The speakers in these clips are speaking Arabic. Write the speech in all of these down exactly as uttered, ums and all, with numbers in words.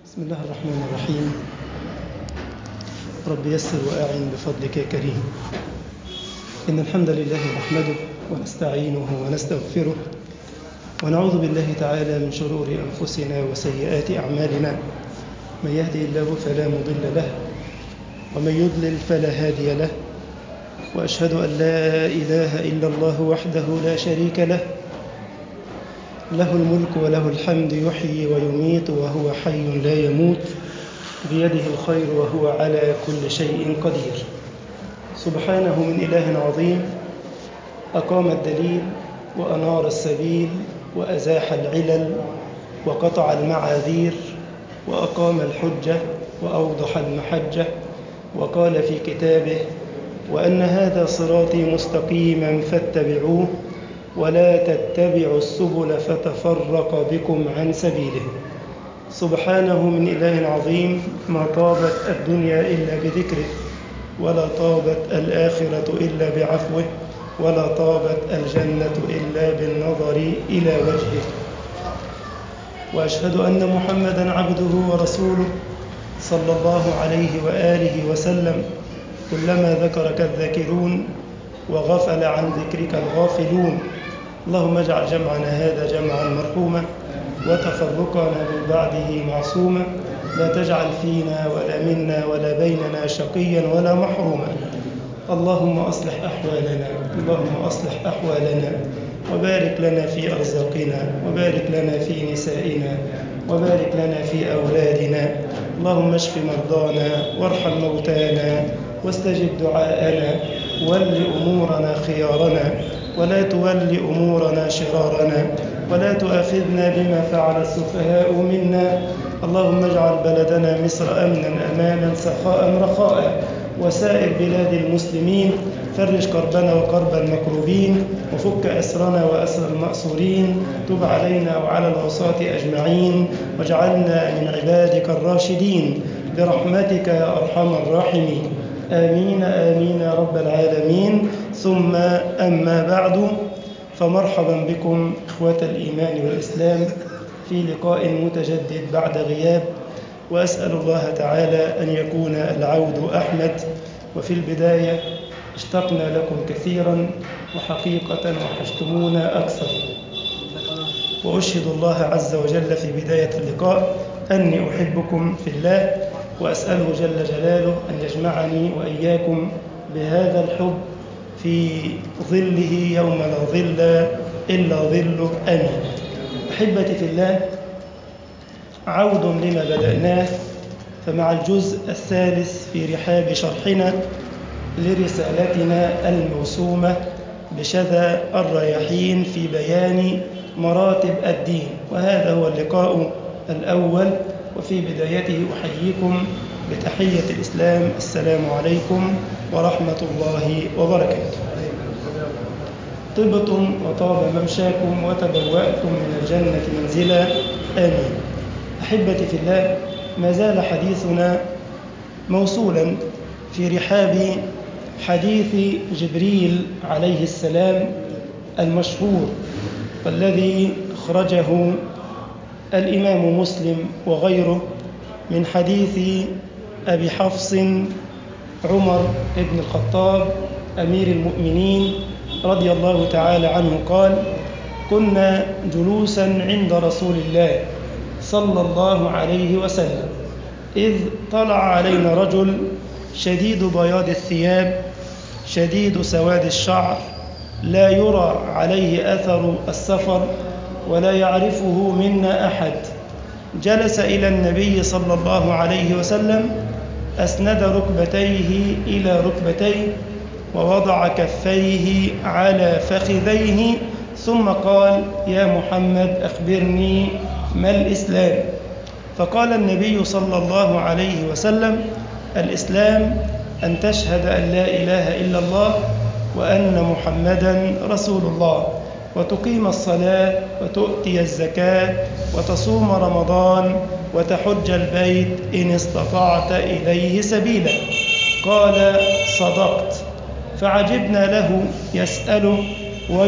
بسم الله الرحمن الرحيم. رب يسر وأعن بفضلك يا كريم. إن الحمد لله نحمده ونستعينه ونستغفره ونعوذ بالله تعالى من شرور أنفسنا وسيئات أعمالنا. من يهدي الله فلا مضل له ومن يضلل فلا هادي له، وأشهد أن لا إله إلا الله وحده لا شريك له، له الملك وله الحمد، يحيي ويميت وهو حي لا يموت، بيده الخير وهو على كل شيء قدير. سبحانه من إله عظيم أقام الدليل وأنار السبيل وأزاح العلل وقطع المعاذير وأقام الحجة وأوضح المحجة، وقال في كتابه: وأن هذا صراطي مستقيما فاتبعوه ولا تتبعوا السبل فتفرق بكم عن سبيله. سبحانه من إله عظيم ما طابت الدنيا إلا بذكره، ولا طابت الآخرة إلا بعفوه، ولا طابت الجنة إلا بالنظر إلى وجهه. وأشهد أن محمدًا عبده ورسوله صلى الله عليه وآله وسلم. كلما ذكرك الذاكرون وغفل عن ذكرك الغافلون. اللهم اجعل جمعنا هذا جمعا مرحوما وتفرقنا من بعده معصوما، لا تجعل فينا ولا منا ولا بيننا شقيا ولا محروما. اللهم أصلح أحوالنا، اللهم أصلح أحوالنا، وبارك لنا في أرزاقنا، وبارك لنا في نسائنا، وبارك لنا في أولادنا. اللهم اشف مرضانا وارحم موتانا واستجب دعاءنا، ول أمورنا خيارنا ولا تول أمورنا شرارنا، ولا تؤاخذنا بما فعل السفهاء منا. اللهم اجعل بلدنا مصر أمنا أمانا سخاء رخاء، وسائر بلاد المسلمين. فرج كربنا وكرب المكروبين، وفك أسرنا وأسر المأسورين. تب علينا وعلى العصاة أجمعين، واجعلنا من عبادك الراشدين برحمتك يا أرحم الراحمين. آمين آمين يا رب العالمين. ثم أما بعد، فمرحبا بكم إخوة الإيمان والإسلام في لقاء متجدد بعد غياب، وأسأل الله تعالى أن يكون العود أحمد. وفي البداية اشتقنا لكم كثيرا، وحقيقة وحشتمونا أكثر، وأشهد الله عز وجل في بداية اللقاء أني أحبكم في الله، وأسأله جل جلاله أن يجمعني وإياكم بهذا الحب في ظله يوم لا ظل إلا ظله. آمين. أحبتي في الله، عود لما بدأناه، فمع الجزء الثالث في رحاب شرحنا لرسالتنا الموسومة بشذا الرياحين في بيان مراتب الدين، وهذا هو اللقاء الأول. وفي بدايته أحييكم بتحية الإسلام: السلام عليكم ورحمة الله وبركاته. طبتم وطاب ممشاكم وتبوأتم من الجنة منزلا. آمين. أحبتي في الله، ما زال حديثنا موصولا في رحاب حديث جبريل عليه السلام المشهور، والذي أخرجه الإمام مسلم وغيره من حديث أبي حفص عمر بن الخطاب أمير المؤمنين رضي الله تعالى عنه قال: كنا جلوسا عند رسول الله صلى الله عليه وسلم، إذ طلع علينا رجل شديد بياض الثياب شديد سواد الشعر، لا يرى عليه أثر السفر ولا يعرفه منا أحد. جلس إلى النبي صلى الله عليه وسلم، أسند ركبتيه إلى ركبتيه ووضع كفيه على فخذيه، ثم قال: يا محمد أخبرني ما الإسلام؟ فقال النبي صلى الله عليه وسلم: الإسلام أن تشهد أن لا إله إلا الله وأن محمدا رسول الله، وتقيم الصلاة وتؤتي الزكاة وتصوم رمضان وتحج البيت إن استطعت إليه سبيلا. قال: صدقت. فعجبنا له يسأله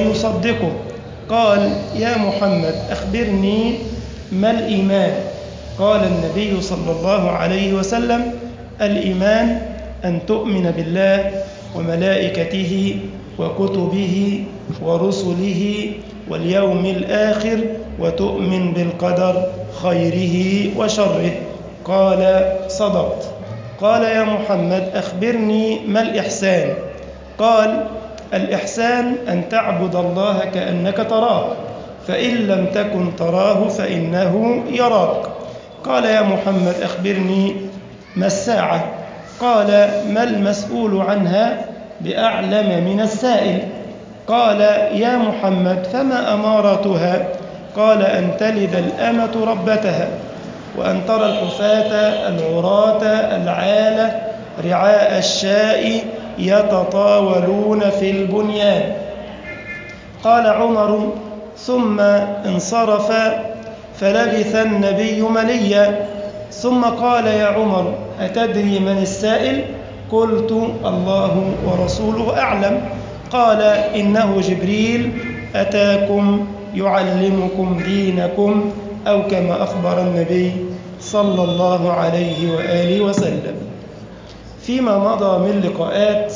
ويصدقه. قال: يا محمد أخبرني ما الإيمان؟ قال النبي صلى الله عليه وسلم: الإيمان أن تؤمن بالله وملائكته وكتبه ورسله واليوم الآخر وتؤمن بالقدر خيره وشره. قال: صدقت. قال: يا محمد أخبرني ما الإحسان؟ قال: الإحسان أن تعبد الله كأنك تراه، فإن لم تكن تراه فإنه يراك. قال: يا محمد أخبرني ما الساعة؟ قال: ما المسؤول عنها بأعلم من السائل. قال: يا محمد فما أمارتها؟ قال: أن تلد الأمة ربتها، وأن ترى الحفاة العراة العالة رعاء الشاء يتطاولون في البنيان. قال عمر: ثم انصرف فلبث النبي مليا، ثم قال: يا عمر أتدري من السائل؟ قلت: الله ورسوله أعلم. قال: إنه جبريل أتاكم يعلمكم دينكم، أو كما أخبر النبي صلى الله عليه وآله وسلم. فيما مضى من لقاءات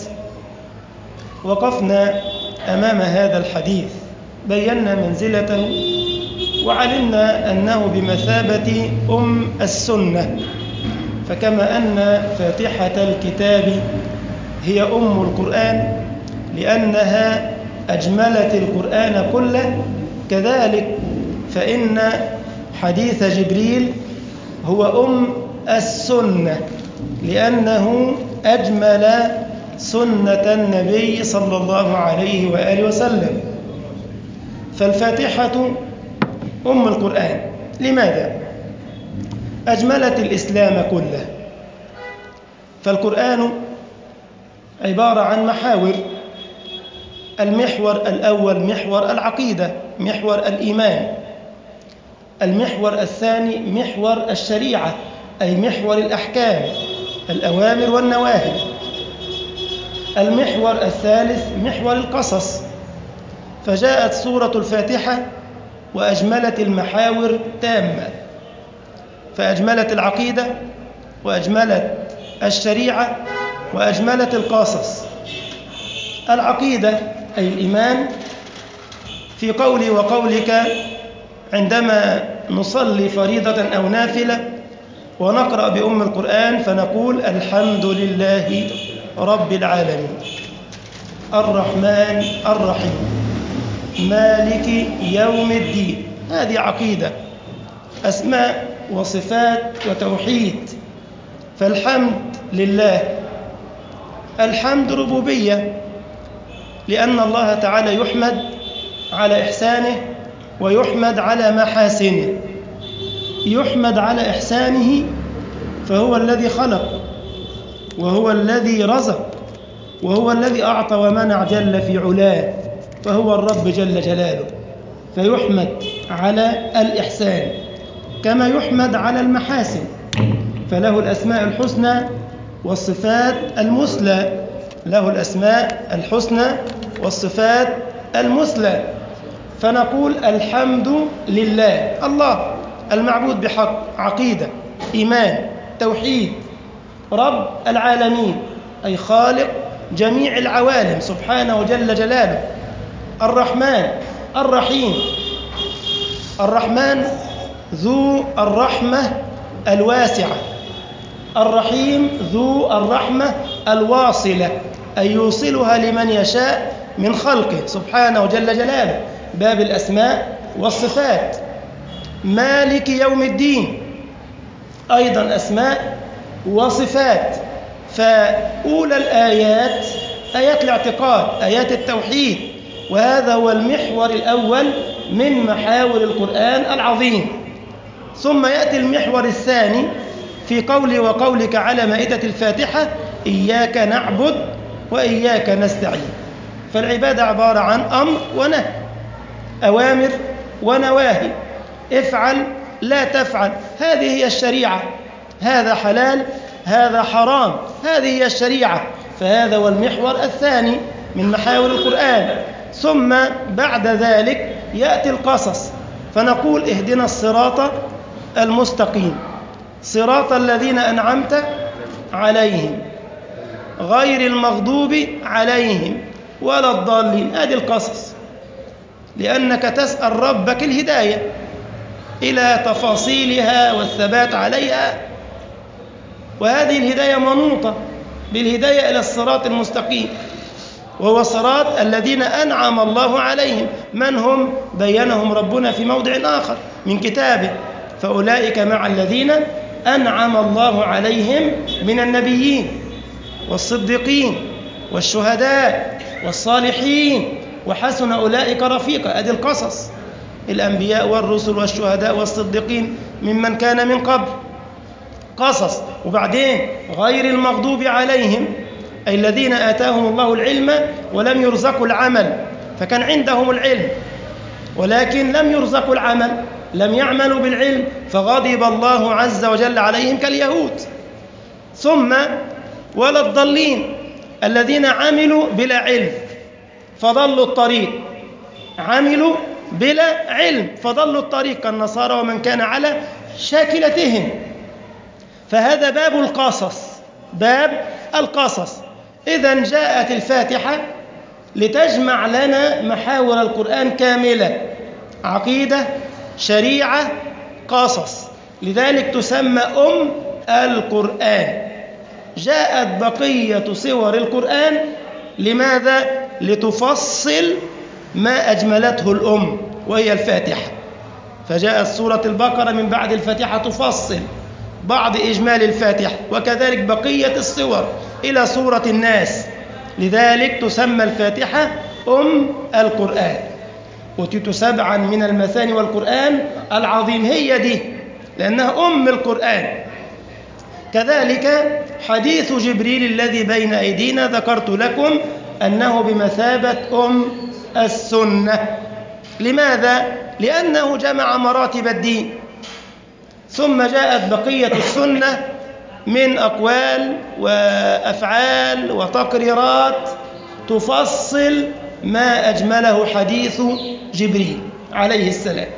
وقفنا أمام هذا الحديث، بينا منزلته وعلمنا أنه بمثابة أم السنة، فكما أن فاتحة الكتاب هي أم القرآن لأنها أجملت القرآن كله، كذلك فإن حديث جبريل هو أم السنة لأنه أجمل سنة النبي صلى الله عليه وآله وسلم. فالفاتحة أم القرآن. لماذا؟ أجملت الإسلام كله. فالقرآن عبارة عن محاور. المحور الأول محور العقيدة، محور الإيمان. المحور الثاني محور الشريعة، أي محور الأحكام، الأوامر والنواهي. المحور الثالث محور القصص. فجاءت سورة الفاتحة وأجملت المحاور تامة، فأجملت العقيدة وأجملت الشريعة وأجملت القصص. العقيدة أي الإيمان، في قولي وقولك عندما نصلي فريضة أو نافلة ونقرأ بأم القرآن فنقول: الحمد لله رب العالمين الرحمن الرحيم مالك يوم الدين. هذه عقيدة، أسماء وصفات وتوحيد. فالحمد لله. الحمد ربوبية، لأن الله تعالى يحمد على إحسانه ويحمد على محاسنه. يحمد على إحسانه فهو الذي خلق وهو الذي رزق وهو الذي أعطى ومنع جل في علاه، فهو الرب جل جلاله، فيحمد على الإحسان كما يحمد على المحاسن، فله الأسماء الحسنى والصفات المثلى. له الأسماء الحسنى والصفات المثلى. فنقول: الحمد لله، الله المعبود بحق، عقيدة، إيمان، توحيد. رب العالمين أي خالق جميع العوالم سبحانه جل جلاله. الرحمن الرحيم. الرحمن ذو الرحمة الواسعة، الرحيم ذو الرحمة الواصلة، أي يوصلها لمن يشاء من خلقه سبحانه جل جلاله، باب الأسماء والصفات. مالك يوم الدين، أيضا أسماء وصفات. فأولى الآيات آيات الاعتقاد، آيات التوحيد، وهذا هو المحور الأول من محاور القرآن العظيم. ثم يأتي المحور الثاني في قولي وقولك على مائدة الفاتحة: إياك نعبد وإياك نستعين. فالعبادة عبارة عن أمر ونهي، أوامر ونواهي، افعل لا تفعل، هذه هي الشريعة، هذا حلال هذا حرام، هذه هي الشريعة. فهذا هو المحور الثاني من محاور القرآن. ثم بعد ذلك يأتي القصص، فنقول: اهدنا الصراط المستقيم صراط الذين أنعمت عليهم غير المغضوب عليهم ولا الضالين. هذه القصص، لأنك تسأل ربك الهداية إلى تفاصيلها والثبات عليها، وهذه الهداية منوطة بالهداية إلى الصراط المستقيم، وهو صراط الذين أنعم الله عليهم. من هم؟ بينهم ربنا في موضع آخر من كتابه: فأولئك مع الذين أنعم الله عليهم من النبيين والصديقين والشهداء والصالحين وحسن أولئك رفيقا. هذه القصص، الأنبياء والرسل والشهداء والصديقين ممن كان من قبل، قصص. وبعدين غير المغضوب عليهم، أي الذين آتاهم الله العلم ولم يرزقوا العمل، فكان عندهم العلم ولكن لم يرزقوا العمل، لم يعملوا بالعلم، فغضب الله عز وجل عليهم كاليهود. ثم ولا الضالين، الذين عملوا بلا علم فضلوا الطريق، عملوا بلا علم فضلوا الطريق كالنصارى ومن كان على شاكلتهم. فهذا باب القصص، باب القصص. إذن جاءت الفاتحة لتجمع لنا محاور القرآن كاملة: عقيدة، شريعة، قصص. لذلك تسمى أم القرآن. جاءت بقية سور القرآن لماذا؟ لتفصل ما أجملته الأم وهي الفاتحة. فجاءت سورة البقرة من بعد الفاتحة تفصل بعض إجمال الفاتحة، وكذلك بقية السور إلى سورة الناس. لذلك تسمى الفاتحة أم القرآن. أوتيت سبعا من المثاني والقرآن العظيم، هي دي لأنها أم القرآن. كذلك حديث جبريل الذي بين أيدينا ذكرت لكم أنه بمثابة أم السنة. لماذا؟ لأنه جمع مراتب الدين. ثم جاءت بقية السنة من أقوال وأفعال وتقريرات تفصل ما أجمله حديث جبريل عليه السلام.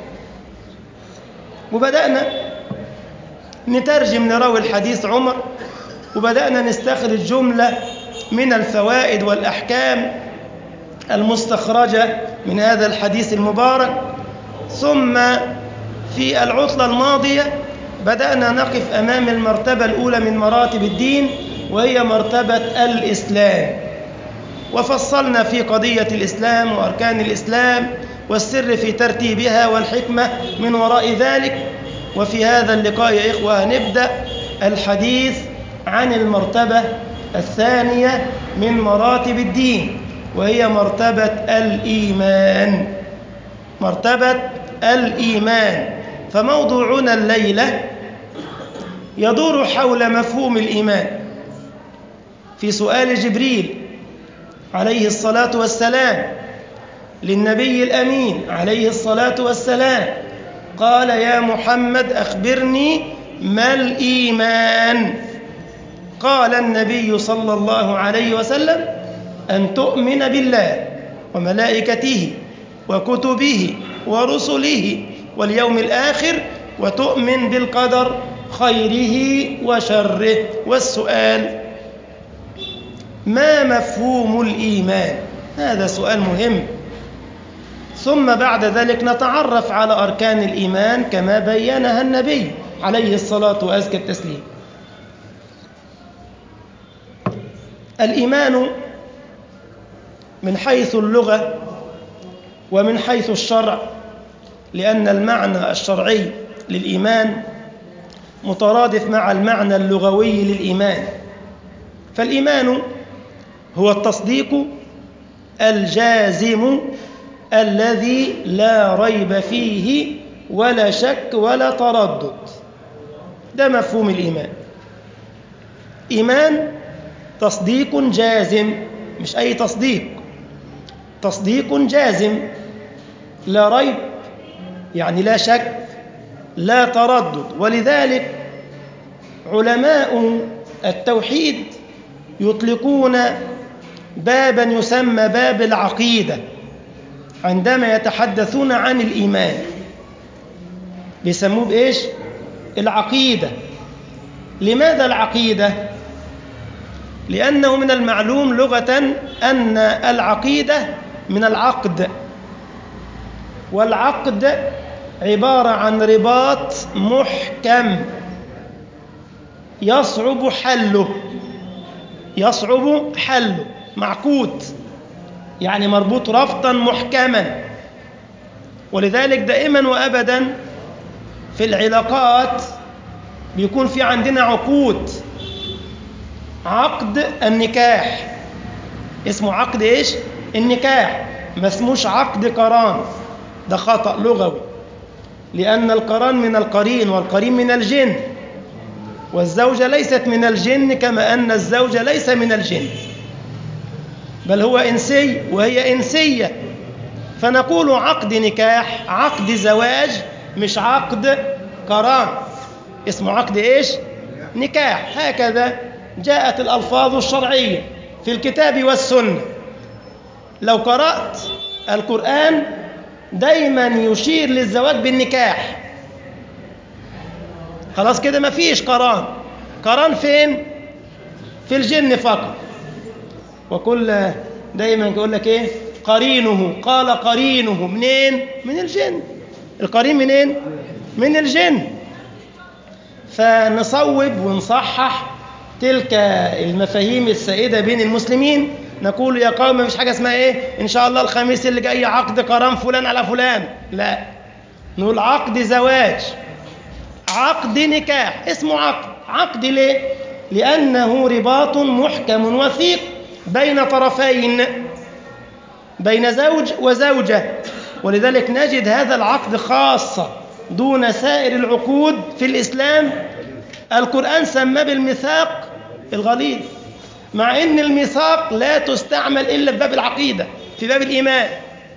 وبدأنا نترجم نراوي الحديث عمر، وبدأنا نستخرج جملة من الفوائد والأحكام المستخرجة من هذا الحديث المبارك. ثم في العطلة الماضية بدأنا نقف أمام المرتبة الأولى من مراتب الدين، وهي مرتبة الإسلام، وفصلنا في قضية الإسلام وأركان الإسلام والسر في ترتيبها والحكمة من وراء ذلك. وفي هذا اللقاء يا إخوة نبدأ الحديث عن المرتبة الثانية من مراتب الدين، وهي مرتبة الإيمان. مرتبة الإيمان. فموضوعنا الليلة يدور حول مفهوم الإيمان. في سؤال جبريل عليه الصلاة والسلام للنبي الأمين عليه الصلاة والسلام قال: يا محمد أخبرني ما الإيمان؟ قال النبي صلى الله عليه وسلم: أن تؤمن بالله وملائكته وكتبه ورسله واليوم الآخر، وتؤمن بالقدر خيره وشره. والسؤال: ما مفهوم الإيمان؟ هذا سؤال مهم. ثم بعد ذلك نتعرف على أركان الإيمان كما بينها النبي عليه الصلاة وأزكى التسليم. الإيمان من حيث اللغة ومن حيث الشرع، لأن المعنى الشرعي للإيمان مترادف مع المعنى اللغوي للإيمان. فالإيمان هو التصديق الجازم الذي لا ريب فيه ولا شك ولا تردد. ده مفهوم الإيمان. إيمان تصديق جازم، مش أي تصديق، تصديق جازم لا ريب، يعني لا شك لا تردد. ولذلك علماء التوحيد يطلقون بابا يسمى باب العقيدة عندما يتحدثون عن الإيمان. بيسموه بإيش؟ العقيدة. لماذا العقيدة؟ لأنه من المعلوم لغة أن العقيدة من العقد، والعقد عبارة عن رباط محكم يصعب حله، يصعب حله، معقود يعني مربوط ربطا محكما. ولذلك دائما وأبدا في العلاقات بيكون في عندنا عقود. عقد النكاح اسمه عقد ايش؟ النكاح، ما اسموش عقد قران، ده خطأ لغوي، لأن القران من القرين والقرين من الجن، والزوجة ليست من الجن كما أن الزوج ليس من الجن، بل هو إنسي وهي إنسية. فنقول عقد نكاح، عقد زواج، مش عقد قران، اسمه عقد إيش؟ نكاح. هكذا جاءت الألفاظ الشرعية في الكتاب والسنة. لو قرأت القرآن دايما يشير للزواج بالنكاح. خلاص كده ما فيش قران. قران فين؟ في الجن فقط. وكل دايما يقول لك ايه؟ قرينه، قال قرينه منين؟ من الجن. القرين منين؟ من الجن. فنصوب ونصحح تلك المفاهيم السائدة بين المسلمين. نقول يا قوم مفيش حاجة اسمها ايه؟ ان شاء الله الخميس اللي جاي عقد قران فلان على فلان، لا، نقول عقد زواج، عقد نكاح، اسمه عقد. عقد ليه؟ لأنه رباط محكم وثيق بين طرفين، بين زوج وزوجة. ولذلك نجد هذا العقد خاصة دون سائر العقود في الإسلام. القرآن سماه بالميثاق الغليظ، مع أن الميثاق لا تستعمل إلا في باب العقيدة، في باب الإيمان.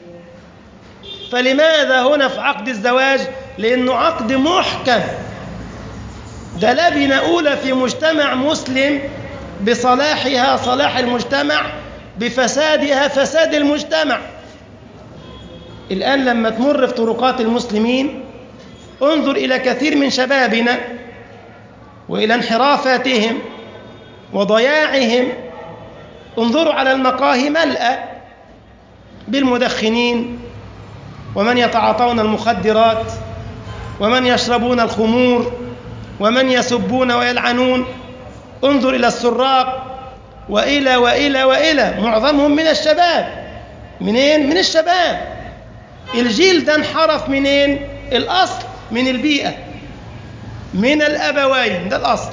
فلماذا هنا في عقد الزواج؟ لأنه عقد محكم. ده لبنة أولى في مجتمع مسلم، بصلاحها صلاح المجتمع، بفسادها فساد المجتمع. الآن لما تمر في طرقات المسلمين انظر إلى كثير من شبابنا وإلى انحرافاتهم وضياعهم. انظروا على المقاهي ملأى بالمدخنين، ومن يتعاطون المخدرات، ومن يشربون الخمور، ومن يسبون ويلعنون. انظر إلى السراق وإلى وإلى وإلى، معظمهم من الشباب. منين؟ من الشباب. الجيل ده انحرف منين؟ الأصل من البيئة، من الأبوين، ده الأصل.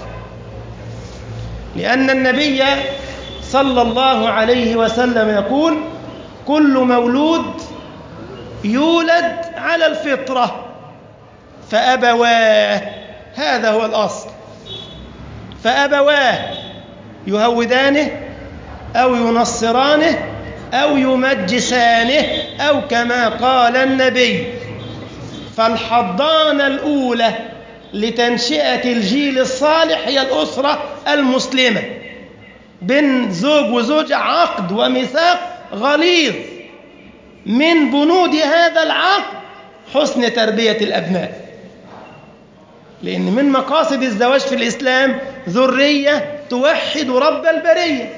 لأن النبي صلى الله عليه وسلم يقول: كل مولود يولد على الفطرة فأبواه، هذا هو الأصل، فأبواه يهودانه أو ينصرانه أو يمجسانه، أو كما قال النبي. فالحضانة الأولى لتنشئة الجيل الصالح هي الأسرة المسلمة، بين زوج وزوجة، عقد وميثاق غليظ. من بنود هذا العقد حسن تربية الأبناء، لأن من مقاصد الزواج في الإسلام ذرية توحد رب البرية،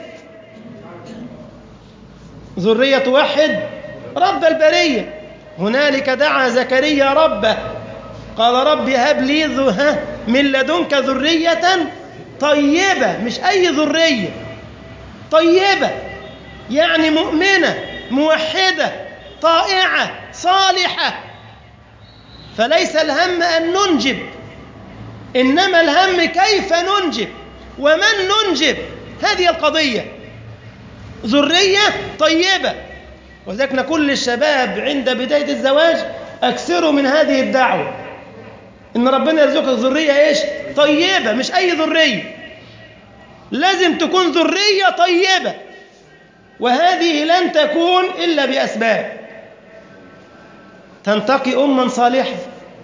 ذرية توحد رب البرية. هنالك دعا زكريا ربه قال: رب هب لي من لدنك ذرية طيبة، مش أي ذرية، طيبة يعني مؤمنة موحدة طائعة صالحة. فليس الهم أن ننجب، إنما الهم كيف ننجب ومن ننجب، هذه القضية. ذرية طيبة. وذلك نقول للشباب عند بداية الزواج: أكثروا من هذه الدعوة، إن ربنا يرزقك ذرية إيش؟ طيبة، مش أي ذرية، لازم تكون ذرية طيبة. وهذه لن تكون إلا بأسباب. تنتقي أما صالحة،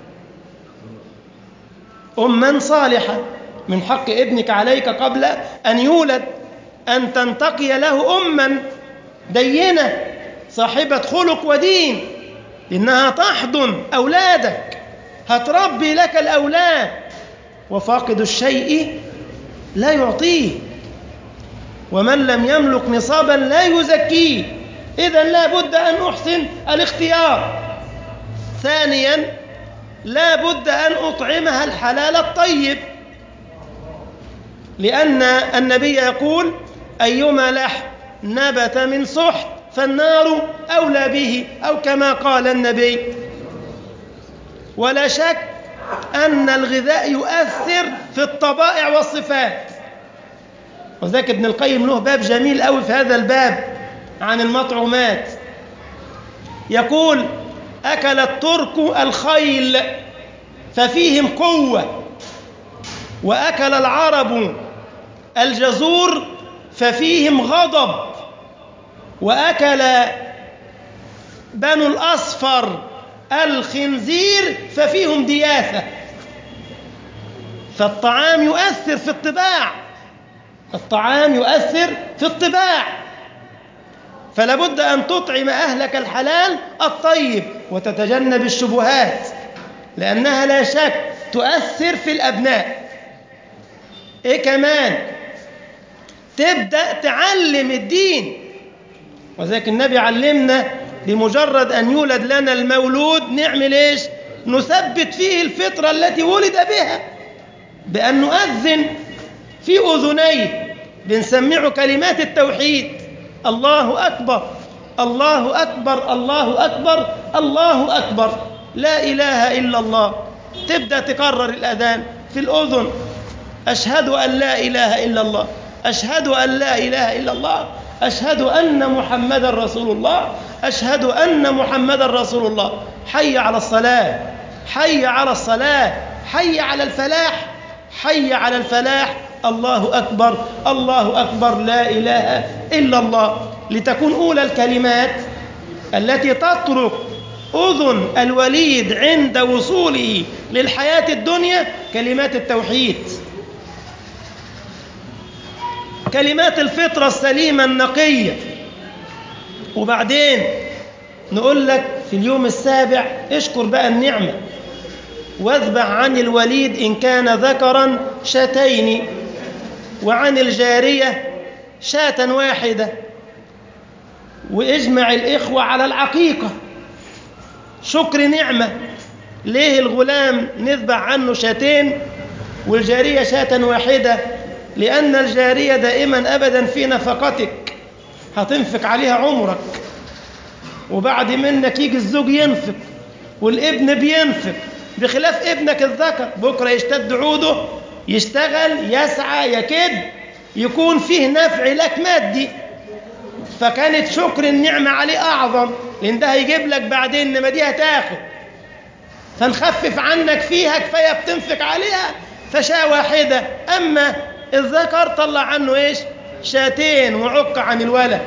أما صالحة. من حق ابنك عليك قبل أن يولد أن تنتقي له أما دينة صاحبة خلق ودين، إنها تحضن أولادك، هتربي لك الأولاد وفاقد الشيء لا يعطيه، ومن لم يملك نصابا لا يزكيه. إذن لا بد أن أحسن الاختيار. ثانيا لا بد أن أطعمها الحلال الطيب، لأن النبي يقول أيما لحم نبت من سحت فالنار أولى به، أو كما قال النبي. ولا شك أن الغذاء يؤثر في الطبائع والصفات، وذاك ابن القيم له باب جميل أوي في هذا الباب عن المطعومات. يقول أكل الترك الخيل ففيهم قوة، وأكل العرب الجزور ففيهم غضب، وأكل بنو الأصفر الخنزير ففيهم دياثة. فالطعام يؤثر في الطباع، الطعام يؤثر في الطباع. فلا بد أن تطعم أهلك الحلال الطيب وتتجنب الشبهات، لأنها لا شك تؤثر في الأبناء. إيه كمان؟ تبدأ تعلم الدين، وذلك النبي علمنا بمجرد أن يولد لنا المولود نعمل إيش؟ نثبت فيه الفطرة التي ولد بها بأن نؤذن في أذنيه، بنسمعه كلمات التوحيد: الله أكبر الله أكبر الله أكبر الله أكبر، لا إله إلا الله. تبدأ تكرر الأذان في الأذن: أشهد أن لا إله إلا الله، أشهد أن لا إله إلا الله، أشهد أن محمد رسول الله، أشهد أن محمد رسول الله. حي على الصلاة، حي على الصلاة، حي على الفلاح، حي على الفلاح، الله أكبر الله أكبر، لا إله إلا الله. لتكون أولى الكلمات التي تطرق أذن الوليد عند وصوله للحياة الدنيا كلمات التوحيد، كلمات الفطرة السليمة النقية. وبعدين نقول لك في اليوم السابع اشكر بقى النعمة، واذبح عن الوليد إن كان ذكرا شاتين، وعن الجارية شاة واحدة، واجمع الإخوة على العقيقة. شكر نعمة. ليه الغلام نذبح عنه شاتين والجارية شاة واحدة؟ لأن الجارية دائما أبدا في نفقتك، هتنفق عليها عمرك، وبعد منك يجي الزوج ينفق والابن بينفق، بخلاف ابنك الذكر بكرة يشتد عوده، يشتغل يسعى يكد، يكون فيه نفع لك مادي. فكانت شكر النعمة عليه أعظم، لأن ده هيجيب لك بعدين إنما دي هتاخد، فنخفف عنك فيها، كفاية بتنفق عليها فشاة واحدة. أما الذكر طلع عنه إيش؟ شاتين، وعق عن الولد.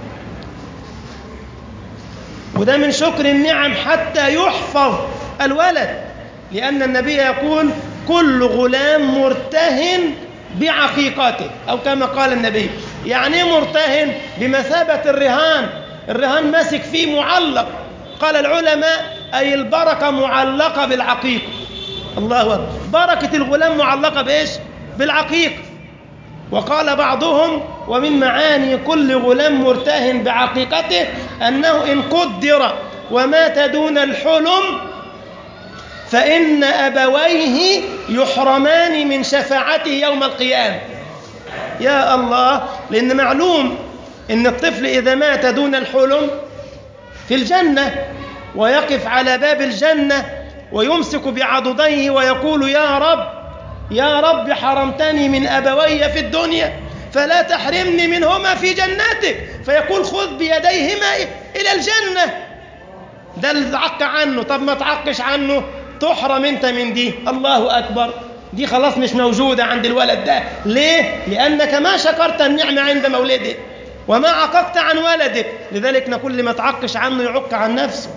وده من شكر النعم حتى يحفظ الولد، لأن النبي يقول كل غلام مرتهن بعقيقته، أو كما قال النبي. يعني مرتهن بمثابة الرهان، الرهان ماسك فيه معلق. قال العلماء أي البركة معلقة بالعقيقة. الله أكبر، بركة الغلام معلقة بإيش؟ بالعقيقة. وقال بعضهم ومن معاني كل غلام مرتهن بعقيقته أنه إن قدر ومات دون الحلم فإن أبويه يحرمان من شفاعته يوم القيامة. يا الله، لأن معلوم إن الطفل إذا مات دون الحلم في الجنة، ويقف على باب الجنة ويمسك بعضديه ويقول يا رب يا رب حرمتني من أبوي في الدنيا فلا تحرمني منهما في جنتك، فيقول خذ بيديهما إلى الجنة. ده اللي تعق عنه، طب ما تعقش عنه تحرم انت من دي. الله أكبر، دي خلاص مش موجودة عند الولد ده. ليه؟ لأنك ما شكرت النعمة عند مولده وما عققت عن ولدك. لذلك نقول لما تعقش عنه يعق عن نفسه.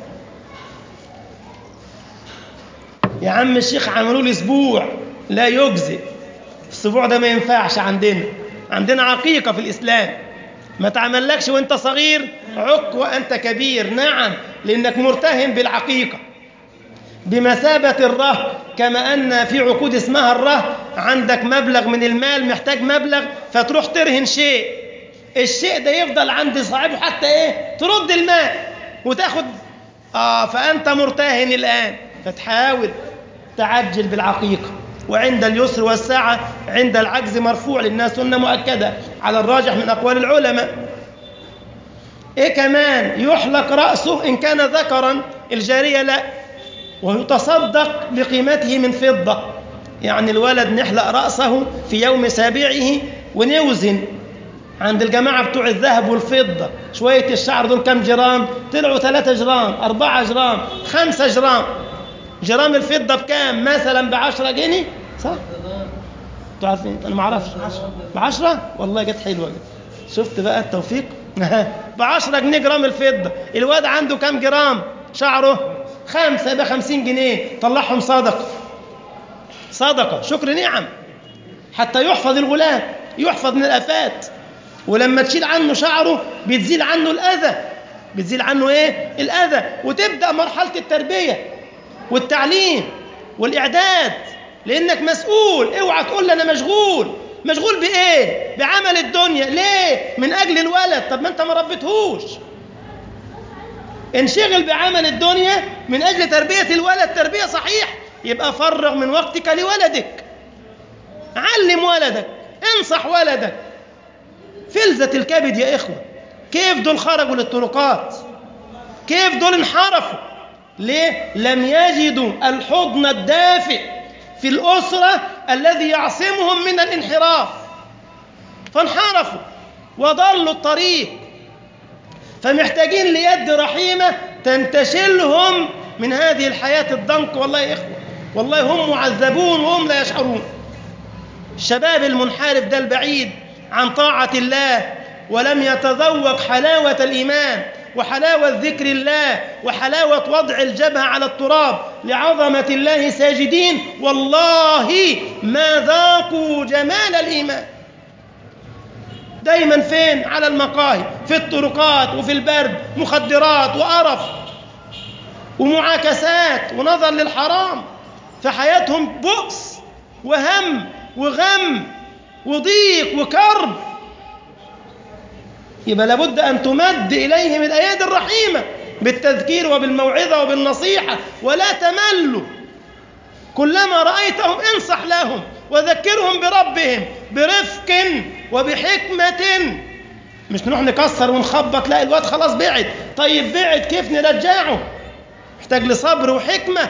يا عم الشيخ عملوا لي اسبوع، لا يجزي. الاسبوع ده ما ينفعش عندنا، عندنا عقيقة في الإسلام. ما تعملكش وانت صغير، عق وانت كبير. نعم، لأنك مرتهن بالعقيقة بمثابة الرهن. كما أن في عقود اسمها الرهن، عندك مبلغ من المال محتاج مبلغ فتروح ترهن شيء، الشيء ده يفضل عند صاحبه حتى إيه ترد المال وتاخد آه فأنت مرتهن الآن، فتحاول تعجل بالعقيقة. وعند اليسر والسعة عند العجز مرفوع لأنها سنة مؤكدة على الراجح من أقوال العلماء. إيه كمان؟ يحلق رأسه إن كان ذكرا، الجارية لا، ويتصدق بقيمته من فضة. يعني الولد نحلق رأسه في يوم سابعه ونوزن عند الجماعة بتوع الذهب والفضة شوية الشعر دول كم جرام؟ طلعوا ثلاثة جرام، أربعة جرام، خمسة جرام. جرام الفضة بكام؟ مثلا بعشرة جنيه، صح؟ انتوا عارفين؟ أنا ما أعرفش. بعشرة؟ والله جت حلوة جت. شفت بقى التوفيق؟ بعشرة جنيه جرام الفضة. الواد عنده كم جرام شعره؟ خمسة، يبقى خمسين جنيه. طلعهم صدقة، صدقة شكر نعم، حتى يحفظ الغلام، يحفظ من الآفات. ولما تشيل عنه شعره بتزيل عنه الأذى، بتزيل عنه إيه؟ الأذى. وتبدأ مرحلة التربية والتعليم والإعداد، لأنك مسؤول. اوعى تقول لي أنا مشغول. مشغول بإيه؟ بعمل الدنيا. ليه؟ من أجل الولد. طب ما أنت ما ربيتهوش. انشغل بعمل الدنيا من أجل تربية الولد تربية صحيح. يبقى فرغ من وقتك لولدك، علم ولدك، انصح ولدك. فلذة الكبد يا إخوة، كيف دول خرجوا للطرقات؟ كيف دول انحرفوا؟ ليه؟ لم يجدوا الحضن الدافئ في الأسرة الذي يعصمهم من الانحراف، فانحرفوا وضلوا الطريق. فمحتاجين ليد رحيمة تنتشلهم من هذه الحياة الضنك. والله يا إخوة، والله هم معذبون وهم لا يشعرون. الشباب المنحرف ده البعيد عن طاعة الله ولم يتذوق حلاوة الإيمان وحلاوة ذكر الله وحلاوة وضع الجبهة على التراب لعظمة الله ساجدين، والله ما ذاقوا جمال الإيمان. دايما فين؟ على المقاهي، في الطرقات، وفي البرد، مخدرات وقرف ومعاكسات ونظر للحرام. فحياتهم بؤس وهم وغم وضيق وكرب. يبقى لابد أن تمد إليهم الأيادي الرحيمة بالتذكير وبالموعظة وبالنصيحة، ولا تملوا. كلما رأيتهم انصح لهم وذكرهم بربهم برفق وبحكمة. مش نروح نكسر ونخبط، لا الواد خلاص بعد. طيب بعد كيف نرجعه؟ محتاج لصبر وحكمة،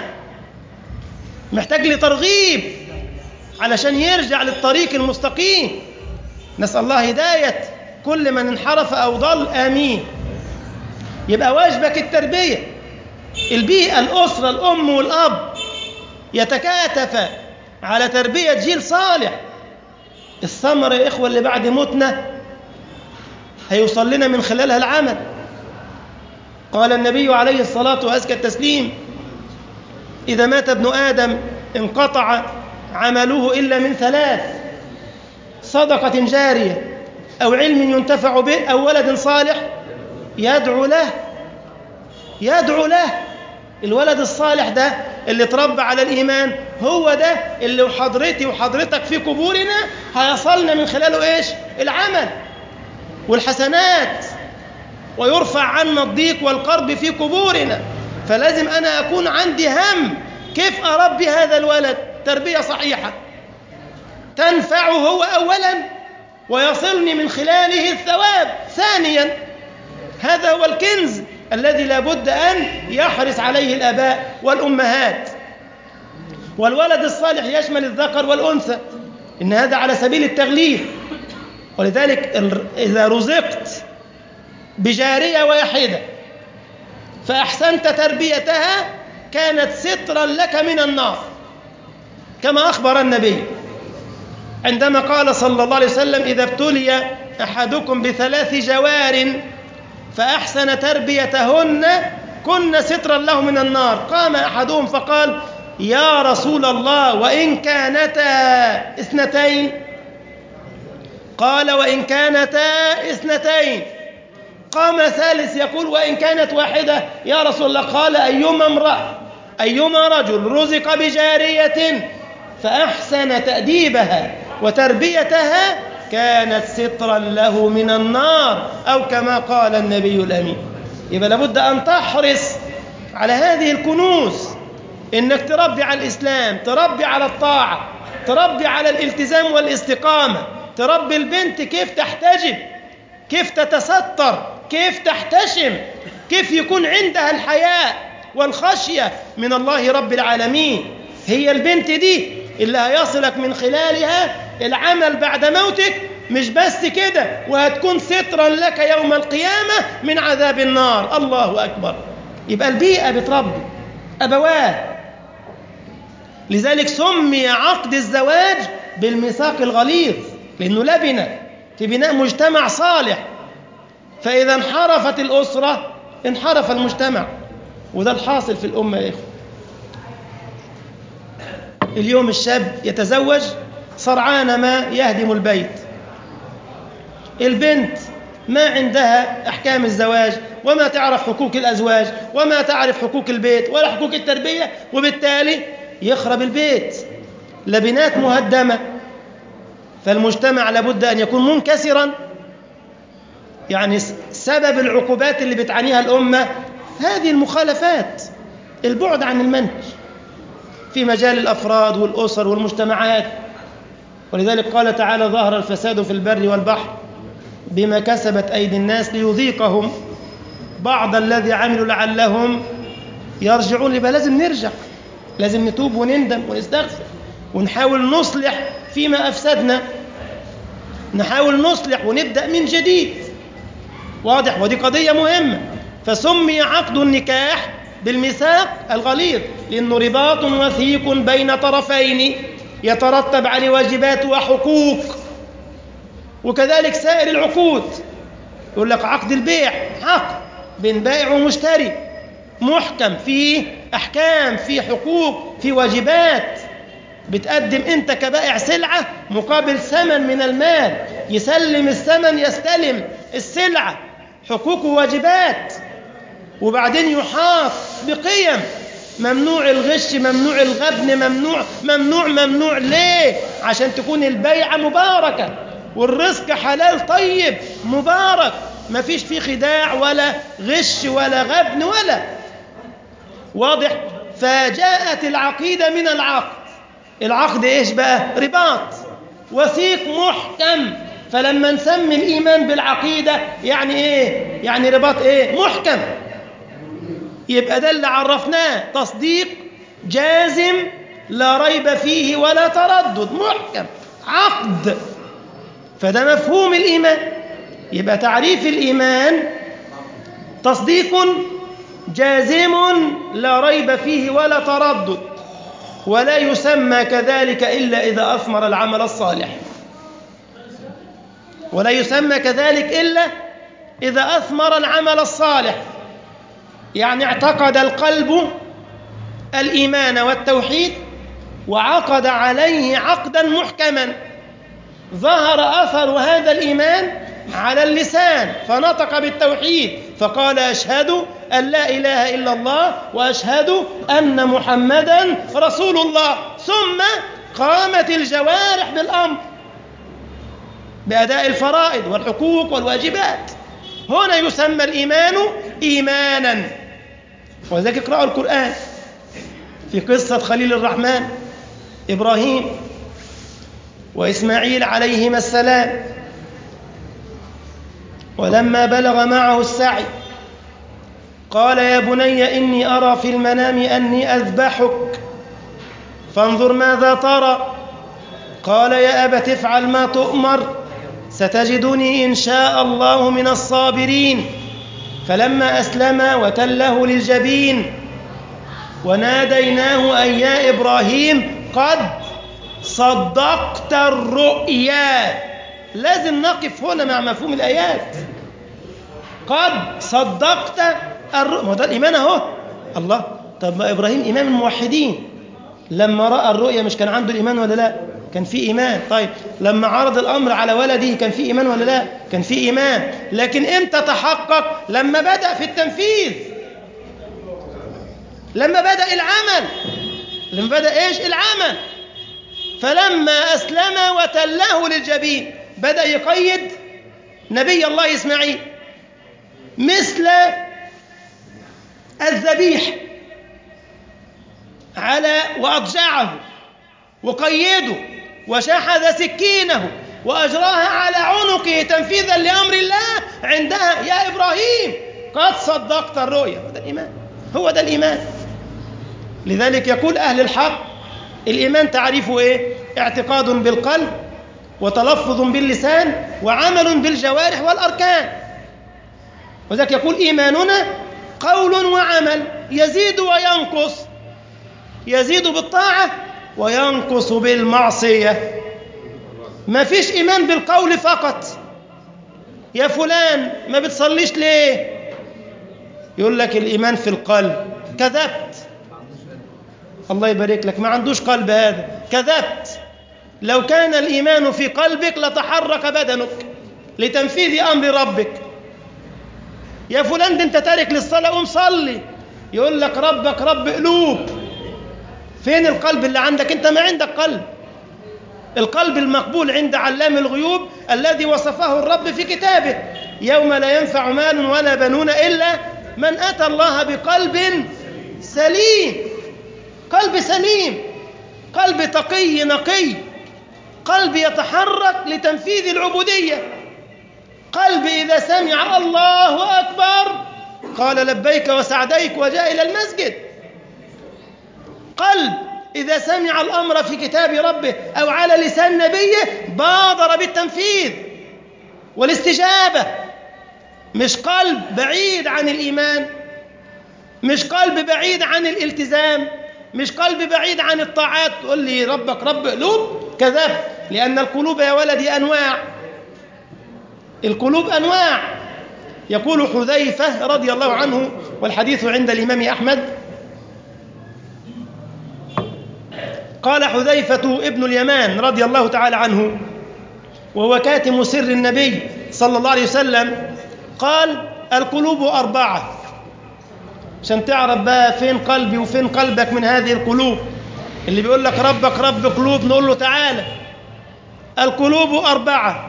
محتاج لترغيب علشان يرجع للطريق المستقيم. نسأل الله هداية كل من انحرف أو ضل، آمين. يبقى واجبك التربية، البيئة، الأسرة، الأم والأب يتكاتف على تربية جيل صالح. الثمرة يا إخوة اللي بعد موتنا هيوصل لنا من خلالها العمل. قال النبي عليه الصلاة وأزكى التسليم: إذا مات ابن آدم انقطع عمله إلا من ثلاث: صدقة جارية، أو علم ينتفع به، أو ولد صالح يدعو له. يدعو له. الولد الصالح ده اللي تربى على الإيمان هو ده اللي حضرتي وحضرتك في قبورنا هيصلنا من خلاله إيش؟ العمل والحسنات، ويرفع عنا الضيق والقرب في قبورنا. فلازم أنا أكون عندي هم كيف أربي هذا الولد تربية صحيحة تنفعه هو أولا ويصلني من خلاله الثواب ثانيا. هذا هو الكنز الذي لابد أن يحرص عليه الآباء والأمهات. والولد الصالح يشمل الذكر والأنثى، إن هذا على سبيل التغليب. ولذلك إذا رزقت بجارية واحدة فأحسنت تربيتها كانت سترا لك من النار، كما أخبر النبي عندما قال صلى الله عليه وسلم: إذا ابتلي أحدكم بثلاث جوار فأحسن تربيتهن كن سترا له من النار. قام أحدهم فقال: يا رسول الله وإن كانتا اثنتين؟ قال: وإن كانتا اثنتين. قام ثالث يقول: وإن كانت واحدة يا رسول الله؟ قال: أيما امرأة أيما رجل رزق بجارية فأحسن تأديبها وتربيتها كانت سترا له من النار، أو كما قال النبي الأمين. يبقى لابد أن تحرص على هذه الكنوز، إنك تربي على الإسلام، تربي على الطاعة، تربي على الالتزام والاستقامة، تربي البنت كيف تحتجب، كيف تتستر، كيف تحتشم، كيف يكون عندها الحياء والخشية من الله رب العالمين. هي البنت دي اللي هيصلك من خلالها العمل بعد موتك، مش بس كده، وهتكون سترا لك يوم القيامة من عذاب النار. الله أكبر. يبقى البيئة بتربي أبواه. لذلك سمي عقد الزواج بالميثاق الغليظ، لأنه لبنة في بناء مجتمع صالح. فإذا انحرفت الأسرة انحرف المجتمع، وده الحاصل في الأمة يا إخوة. اليوم الشاب يتزوج سرعان ما يهدم البيت. البنت ما عندها أحكام الزواج، وما تعرف حقوق الأزواج، وما تعرف حقوق البيت ولا حقوق التربية، وبالتالي يخرب البيت، لبنات مهدمة. فالمجتمع لابد أن يكون منكسرا. يعني سبب العقوبات اللي بتعانيها الأمة هذه المخالفات، البعد عن المنهج في مجال الأفراد والأسر والمجتمعات. ولذلك قال تعالى: ظهر الفساد في البر والبحر بما كسبت أيدي الناس ليذيقهم بعض الذي عملوا لعلهم يرجعون. يبقى لازم نرجع، لازم نتوب ونندم ونستغفر ونحاول نصلح فيما أفسدنا، نحاول نصلح ونبدأ من جديد. واضح؟ ودي قضية مهمة. فسمي عقد النكاح بالميثاق الغليظ لأنه رباط وثيق بين طرفين يترتب عليه واجبات وحقوق. وكذلك سائر العقود، يقول لك عقد البيع عقد بين بائع ومشتري محكم، فيه أحكام، فيه حقوق، فيه واجبات. بتقدم أنت كبائع سلعة مقابل ثمن من المال، يسلم الثمن يستلم السلعة، حقوق وواجبات. وبعدين يحاط بقيم: ممنوع الغش، ممنوع الغبن، ممنوع ممنوع ممنوع. ليه؟ عشان تكون البيعة مباركة والرزق حلال طيب مبارك، ما فيش فيه خداع ولا غش ولا غبن ولا. واضح؟ فجاءت العقيدة من العقد. العقد إيش بقى؟ رباط وثيق محكم. فلما نسمي الإيمان بالعقيدة يعني إيه؟ يعني رباط إيه؟ محكم. يبقى ده اللي عرفناه، تصديق جازم لا ريب فيه ولا تردد، محكم، عقد. فده مفهوم الإيمان. يبقى تعريف الإيمان تصديق جازم لا ريب فيه ولا تردد، ولا يسمى كذلك إلا إذا أثمر العمل الصالح. ولا يسمى كذلك إلا إذا أثمر العمل الصالح. يعني اعتقد القلب الإيمان والتوحيد وعقد عليه عقدا محكما، ظهر أثر هذا الإيمان على اللسان فنطق بالتوحيد فقال: أشهد أن لا إله إلا الله وأشهد أن محمدا رسول الله. ثم قامت الجوارح بالأمر بأداء الفرائض والحقوق والواجبات. هنا يسمى الإيمان إيمانا. وذلك اقرأوا القرآن في قصة خليل الرحمن إبراهيم وإسماعيل عليهما السلام. ولما بلغ معه السعي قال: يا بني إني أرى في المنام أني أذبحك فانظر ماذا ترى. قال: يا أبت افعل ما تؤمر ستجدني إن شاء الله من الصابرين. فلما أسلما وتله للجبين وناديناه أن يا إبراهيم قد صدقت الرؤيا. لازم نقف هنا مع مفهوم الآيات. قد صدقت الرؤيا، ما ده الإيمان أهو. الله، طب ما إبراهيم إمام الموحدين لما رأى الرؤيا مش كان عنده الإيمان ولا لا؟ كان في إيمان. طيب لما عرض الأمر على ولده كان في إيمان ولا لا؟ كان في إيمان. لكن إمتى تحقق؟ لما بدأ في التنفيذ. لما بدأ العمل، لما بدأ إيش؟ العمل. فلما أسلم وتله للجبين بدأ يقيد نبي الله إسماعيل مثل الذبيح على وأضجعه وقيده وشحذ سكينه وأجراها على عنقه تنفيذا لأمر الله. عندها يا إبراهيم قد صدقت الرؤيا. هو ده الإيمان، هو ده الإيمان. لذلك يقول أهل الحق الإيمان تعريفه إيه؟ اعتقاد بالقلب وتلفظ باللسان وعمل بالجوارح والأركان. وذلك يقول إيماننا قول وعمل يزيد وينقص، يزيد بالطاعة وينقص بالمعصية. ما فيش إيمان بالقول فقط. يا فلان ما بتصليش ليه؟ يقول لك الإيمان في القلب. كذبت، الله يبارك لك، ما عندوش قلب، هذا كذبت. لو كان الإيمان في قلبك لتحرك بدنك لتنفيذ أمر ربك. يا فلان ده انت تارك للصلاة، قوم صلي. يقول لك ربك رب قلوب. فين القلب اللي عندك؟ انت ما عندك قلب. القلب المقبول عند علام الغيوب الذي وصفه الرب في كتابه: يوم لا ينفع مال ولا بنون إلا من أتى الله بقلب سليم. قلب سليم، قلب تقي نقي، قلب يتحرك لتنفيذ العبودية، قلب إذا سمع الله أكبر قال لبيك وسعديك وجاء إلى المسجد. قلب إذا سمع الأمر في كتاب ربه أو على لسان نبيه بادر بالتنفيذ والاستجابة. مش قلب بعيد عن الإيمان، مش قلب بعيد عن الالتزام، مش قلب بعيد عن الطاعات. تقول لي ربك رب قلوب؟ كذب، لأن القلوب يا ولدي أنواع، القلوب أنواع. يقول حذيفة رضي الله عنه والحديث عند الإمام أحمد، قال حذيفة ابن اليمان رضي الله تعالى عنه وهو كاتم سر النبي صلى الله عليه وسلم، قال القلوب أربعة. عشان تعرف بقى فين قلبي وفين قلبك من هذه القلوب. اللي بيقول لك ربك رب قلوب نقول له تعالى، القلوب أربعة: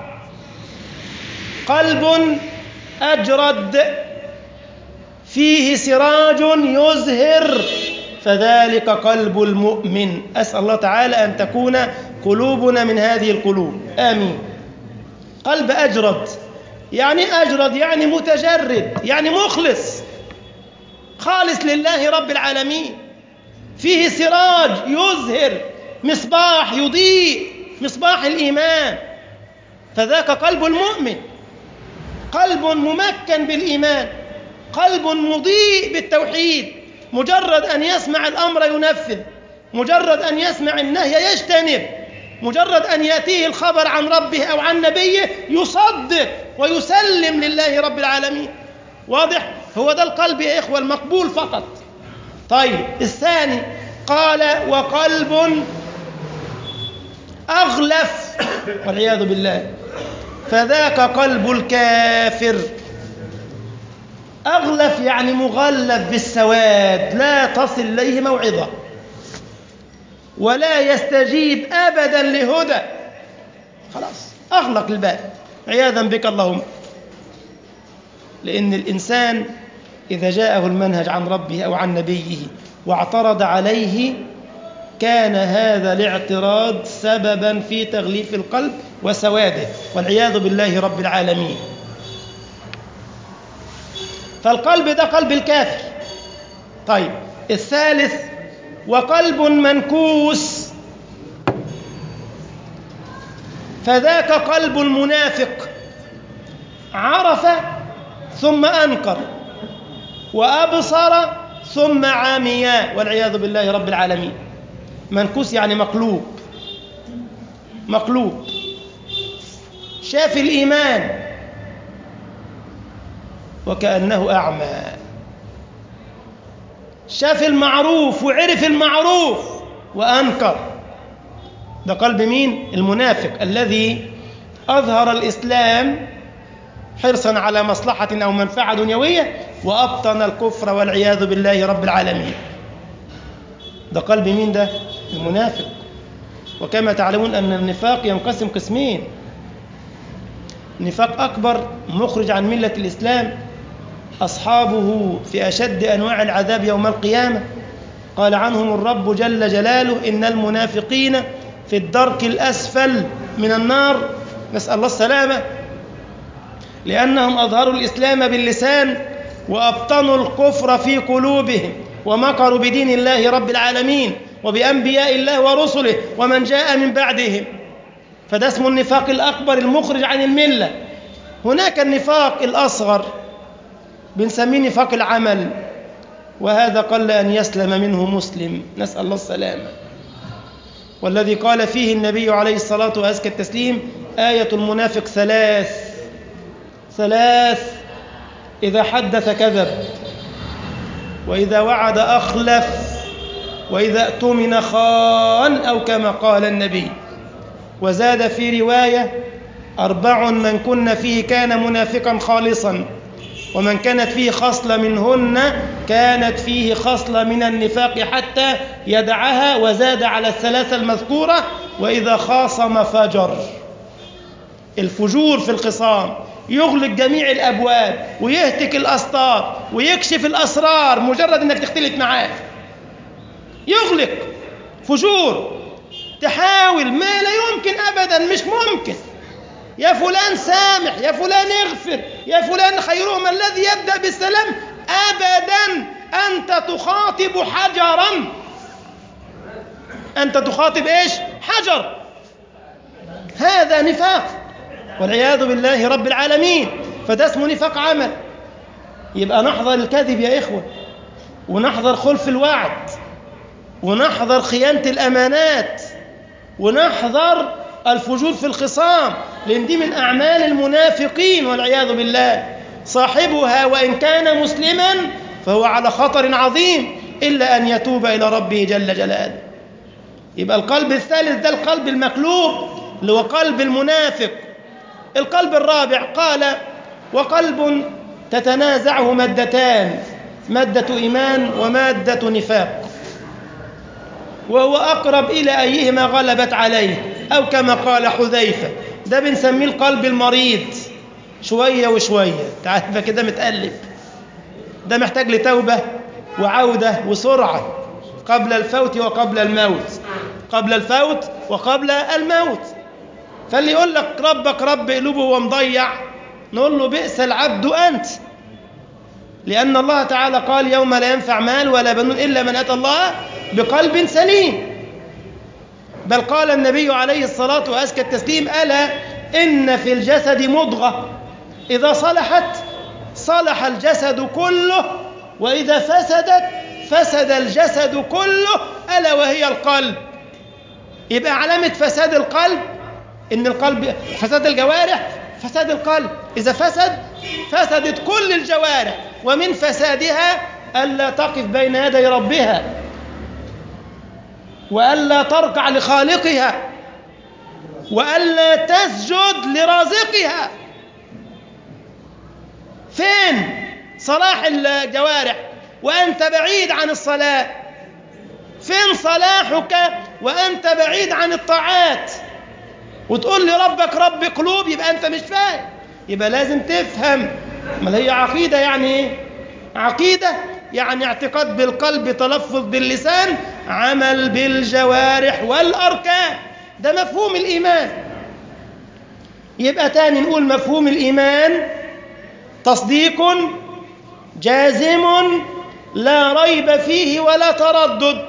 قلب أجرد فيه سراج يزهر فذلك قلب المؤمن. أسأل الله تعالى أن تكون قلوبنا من هذه القلوب، آمين. قلب أجرد يعني أجرد يعني متجرد، يعني مخلص، خالص لله رب العالمين. فيه سراج يزهر، مصباح يضيء، مصباح الإيمان، فذاك قلب المؤمن. قلب ممكن بالإيمان، قلب مضيء بالتوحيد، مجرد أن يسمع الأمر ينفذ، مجرد أن يسمع النهي يجتنب، مجرد أن يأتيه الخبر عن ربه أو عن نبيه يصدق ويسلم لله رب العالمين. واضح؟ هو ده القلب يا إخوة المقبول فقط. طيب الثاني قال وقلب أغلف والعياذ بالله فذاك قلب الكافر. أغلف يعني مغلف بالسواد، لا تصل إليه موعظة ولا يستجيب أبدا لهدى، خلاص أغلق الباب عياذا بك اللهم. لأن الإنسان إذا جاءه المنهج عن ربه أو عن نبيه واعترض عليه كان هذا الاعتراض سببا في تغليف القلب وسواده والعياذ بالله رب العالمين. فالقلب ده قلب الكافر. طيب الثالث وقلب منكوس فذاك قلب المنافق، عرف ثم أنكر وأبصر ثم عمي والعياذ بالله رب العالمين. منكوس يعني مقلوب، مقلوب، شاف الإيمان وكأنه أعمى، شاف المعروف وعرف المعروف وأنكر. ده قلب مين؟ المنافق الذي أظهر الإسلام حرصا على مصلحة أو منفعة دنيوية وأبطن الكفر والعياذ بالله رب العالمين. ده قلب مين ده؟ المنافق. وكما تعلمون أن النفاق ينقسم قسمين: نفاق أكبر مخرج عن ملة الإسلام، أصحابه في أشد أنواع العذاب يوم القيامة، قال عنهم الرب جل جلاله: إن المنافقين في الدرك الأسفل من النار، نسأل الله السلامة، لأنهم أظهروا الإسلام باللسان وأبطنوا الكفر في قلوبهم ومكروا بدين الله رب العالمين وبأنبياء الله ورسله ومن جاء من بعدهم. فده اسمه النفاق الأكبر المخرج عن الملة. هناك النفاق الأصغر بنسميه نفاق العمل، وهذا قل أن يسلم منه مسلم، نسأل الله السلامة. والذي قال فيه النبي عليه الصلاة وأزكى التسليم: آية المنافق ثلاث ثلاث إذا حدث كذب، وإذا وعد أخلف، وإذا اؤتمن خان، أو كما قال النبي. وزاد في رواية: أربع من كن فيه كان منافقا خالصا، ومن كانت فيه خصلة منهن كانت فيه خصلة من النفاق حتى يدعها. وزاد على الثلاثة المذكورة: وإذا خاصم فجر. الفجور في الخصام، يغلق جميع الأبواب ويهتك الأسطار ويكشف الأسرار مجرد أنك تختلف معاه، يغلق. فجور، تحاول ما لا يمكن أبدا، مش ممكن، يا فلان سامح، يا فلان اغفر، يا فلان خيرهم الذي يبدأ بالسلام. أبدا، أنت تخاطب حجرا، أنت تخاطب إيش؟ حجر. هذا نفاق والعياذ بالله رب العالمين. فده اسمه نفاق عمل. يبقى نحذر الكذب يا إخوة، ونحذر خلف الوعد، ونحذر خيانة الأمانات، ونحذر الفجور في الخصام، لأن دي من أعمال المنافقين والعياذ بالله. صاحبها وإن كان مسلما فهو على خطر عظيم إلا أن يتوب إلى ربه جل جلاله. يبقى القلب الثالث ده القلب المقلوب اللي هو قلب المنافق. القلب الرابع قال: وقلب تتنازعه مادتان، مادة إيمان ومادة نفاق، وهو أقرب إلى أيهما غلبت عليه، أو كما قال حذيفة: ده بنسميه القلب المريض، شوية وشوية، تعرف كده متقلب، ده محتاج لتوبة وعودة وسرعة قبل الفوت وقبل الموت، قبل الفوت وقبل الموت. فاللي يقول لك ربك رب قلوبه ومضيع، نقول له: بئس العبد أنت، لأن الله تعالى قال: يوم لا ينفع مال ولا بنون إلا من أتى الله بقلب سليم. بل قال النبي عليه الصلاة وأزكى التسليم: ألا إن في الجسد مضغة إذا صلحت صلح الجسد كله، وإذا فسدت فسد الجسد كله، ألا وهي القلب. يبقى علامة فساد القلب إن القلب، فساد الجوارح فساد القلب، إذا فسد فسدت كل الجوارح، ومن فسادها ألا تقف بين يدي ربها، وألا تركع لخالقها، وألا تسجد لرازقها. فين صلاح الجوارح وأنت بعيد عن الصلاة؟ فين صلاحك وأنت بعيد عن الطاعات؟ وتقول لي ربك رب قلوب، يبقى أنت مش فاهم. يبقى لازم تفهم. ما هي عقيدة يعني إيه؟ عقيدة يعني اعتقاد بالقلب، تلفظ باللسان، عمل بالجوارح والأركان. ده مفهوم الإيمان. يبقى تاني نقول مفهوم الإيمان: تصديق جازم لا ريب فيه ولا تردد.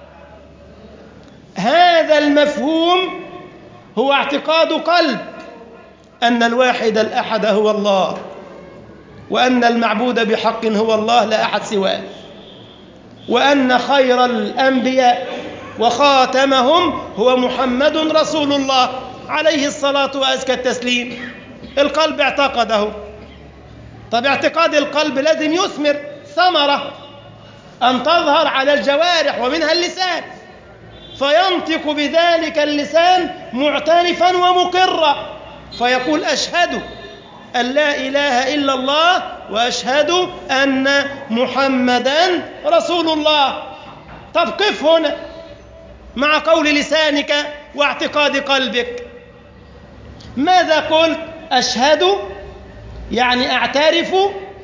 هذا المفهوم هو اعتقاد قلب أن الواحد الأحد هو الله، وأن المعبود بحق هو الله لا أحد سواه، وأن خير الأنبياء وخاتمهم هو محمد رسول الله عليه الصلاة وأزكى التسليم. القلب اعتقده. طب اعتقاد القلب لازم يثمر ثمرة أن تظهر على الجوارح ومنها اللسان، فينطق بذلك اللسان معترفا ومقرا، فيقول: أشهد أن لا إله إلا الله وأشهد أن محمدا رسول الله. طب قف هنا مع قول لسانك واعتقاد قلبك. ماذا قلت؟ أشهد يعني أعترف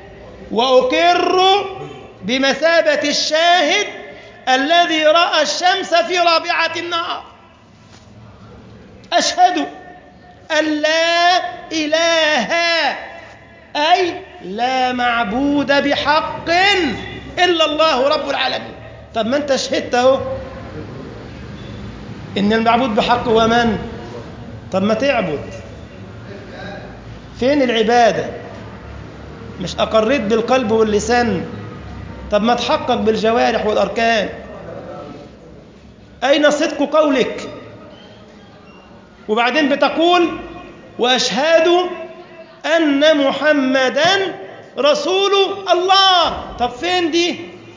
وأقر بمثابة الشاهد الذي رأى الشمس في رابعة النهار. أشهد أن لا إله أي لا معبود بحق إلا الله رب العالمين. طب ما أنت شهدت اهو إن المعبود بحق هو من؟ طب ما تعبد. فين العبادة؟ مش أقريت بالقلب واللسان؟ طب ما تحقق بالجوارح والأركان. أين صدق قولك؟ وبعدين بتقول وأشهد أن محمدًا رسول الله. طب فين دي؟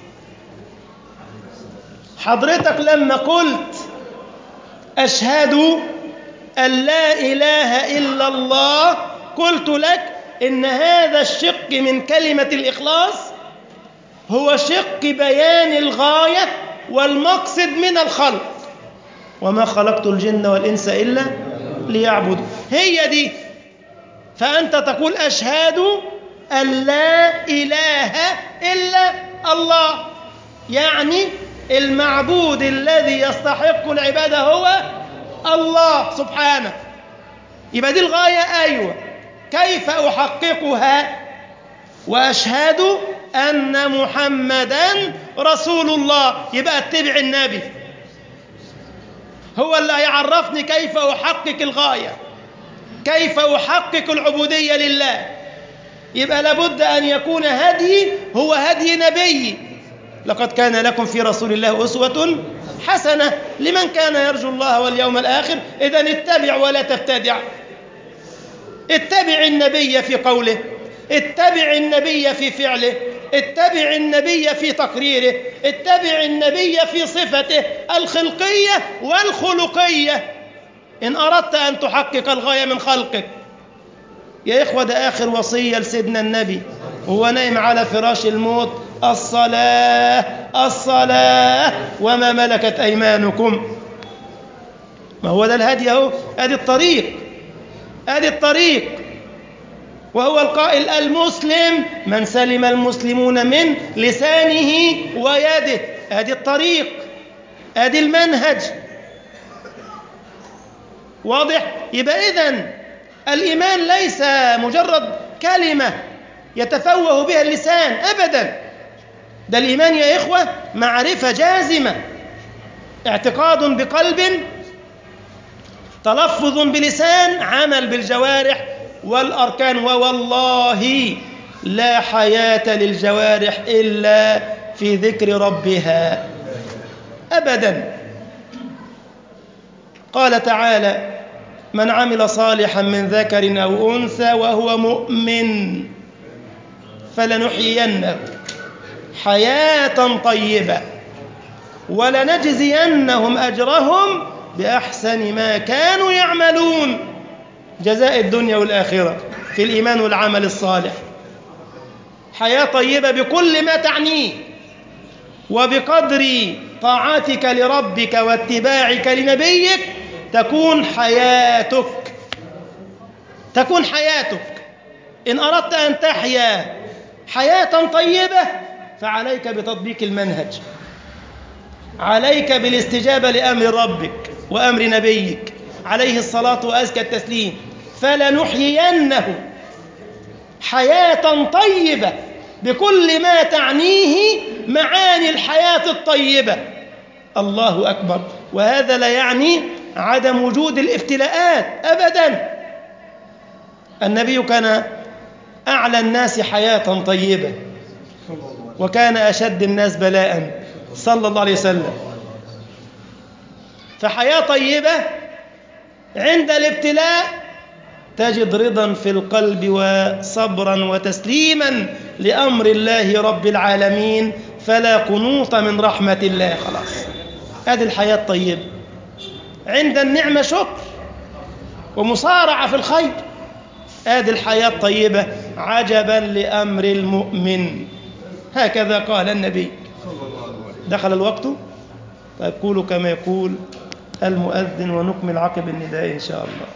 حضرتك لما قلت أشهد أن لا إله إلا الله قلت لك إن هذا الشق من كلمة الإخلاص هو شق بيان الغاية والمقصد من الخلق. وما خلقت الجن والإنس إلا ليعبدوا. هي دي. فأنت تقول أشهد أن لا إله إلا الله، يعني المعبود الذي يستحق العبادة هو الله سبحانه. يبقى دي الغاية. أيوة. كيف أحققها؟ وأشهد أن محمدًا رسول الله. يبقى اتبع النبي، هو اللي يعرفني كيف أحقق الغاية، كيف أحقق العبودية لله. يبقى لابد أن يكون هدي هو هدي نبي. لقد كان لكم في رسول الله أسوة حسنة لمن كان يرجو الله واليوم الآخر. إذن اتبع ولا تبتدع. اتبع النبي في قوله، اتبع النبي في فعله، اتبع النبي في تقريره، اتبع النبي في صفته الخلقية والخلقية إن أردت أن تحقق الغاية من خلقك. يا إخوة ده آخر وصية لسيدنا النبي وهو نايم على فراش الموت: الصلاة الصلاة وما ملكت أيمانكم. ما هو ده الهدي أهو، أدي الطريق، أدي الطريق. وهو القائل: المسلم من سلم المسلمون من لسانه ويده. أدي الطريق، أدي المنهج. واضح؟ يبقى إذن الإيمان ليس مجرد كلمة يتفوه بها اللسان أبدا. ده الإيمان يا إخوة معرفة جازمة، اعتقاد بقلب، تلفظ بلسان، عمل بالجوارح والأركان. ووالله لا حياة للجوارح إلا في ذكر ربها أبدا. قال تعالى: من عمل صالحا من ذكر أو أنثى وهو مؤمن فلنحيينه حياة طيبة ولنجزينهم أجرهم بأحسن ما كانوا يعملون. جزاء الدنيا والآخرة في الإيمان والعمل الصالح. حياة طيبة بكل ما تعنيه، وبقدر طاعتك لربك واتباعك لنبيك تكون حياتك، تكون حياتك. إن أردت أن تحيا حياة طيبة فعليك بتطبيق المنهج، عليك بالاستجابة لأمر ربك وأمر نبيك عليه الصلاة وأزكى التسليم. فلنحيينه حياة طيبة بكل ما تعنيه معاني الحياة الطيبة. الله أكبر. وهذا لا يعني عدم وجود الابتلاءات أبدا. النبي كان أعلى الناس حياة طيبة وكان أشد الناس بلاء صلى الله عليه وسلم. فحياة طيبة عند الابتلاء تجد رضا في القلب وصبرا وتسليما لأمر الله رب العالمين، فلا قنوط من رحمة الله. خلاص، هذه الحياة الطيبة. عند النعمة شكر ومصارعة في الخير. هذه الحياة الطيبة. عجبا لأمر المؤمن. هكذا قال النبي. دخل الوقت. طيب قولوا كما يقول المؤذن ونكمل عقب النداء إن شاء الله.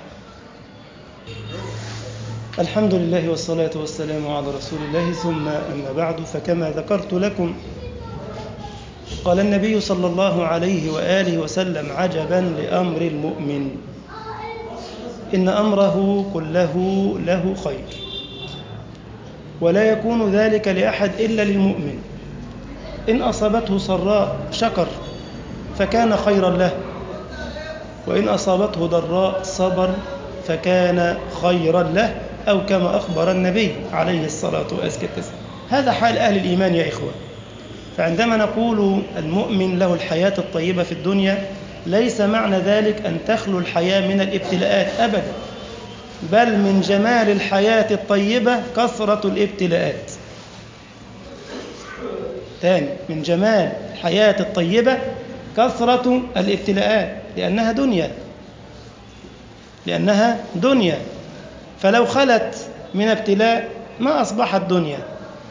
الحمد لله والصلاة والسلام على رسول الله، ثم أما بعد، فكما ذكرت لكم قال النبي صلى الله عليه وآله وسلم: عجبا لأمر المؤمن، إن أمره كله له خير، ولا يكون ذلك لأحد إلا للمؤمن. إن أصابته سراء شكر فكان خيرا له، وإن أصابته ضراء صبر فكان خيرا له، أو كما أخبر النبي عليه الصلاة والسلام. هذا حال أهل الإيمان يا إخوة. فعندما نقول المؤمن له الحياة الطيبة في الدنيا، ليس معنى ذلك أن تخلو الحياة من الابتلاءات أبدا، بل من جمال الحياة الطيبة كثرة الابتلاءات. ثاني، من جمال الحياة الطيبة كثرة الابتلاءات، لأنها دنيا لأنها دنيا فلو خلت من ابتلاء ما أصبحت دنيا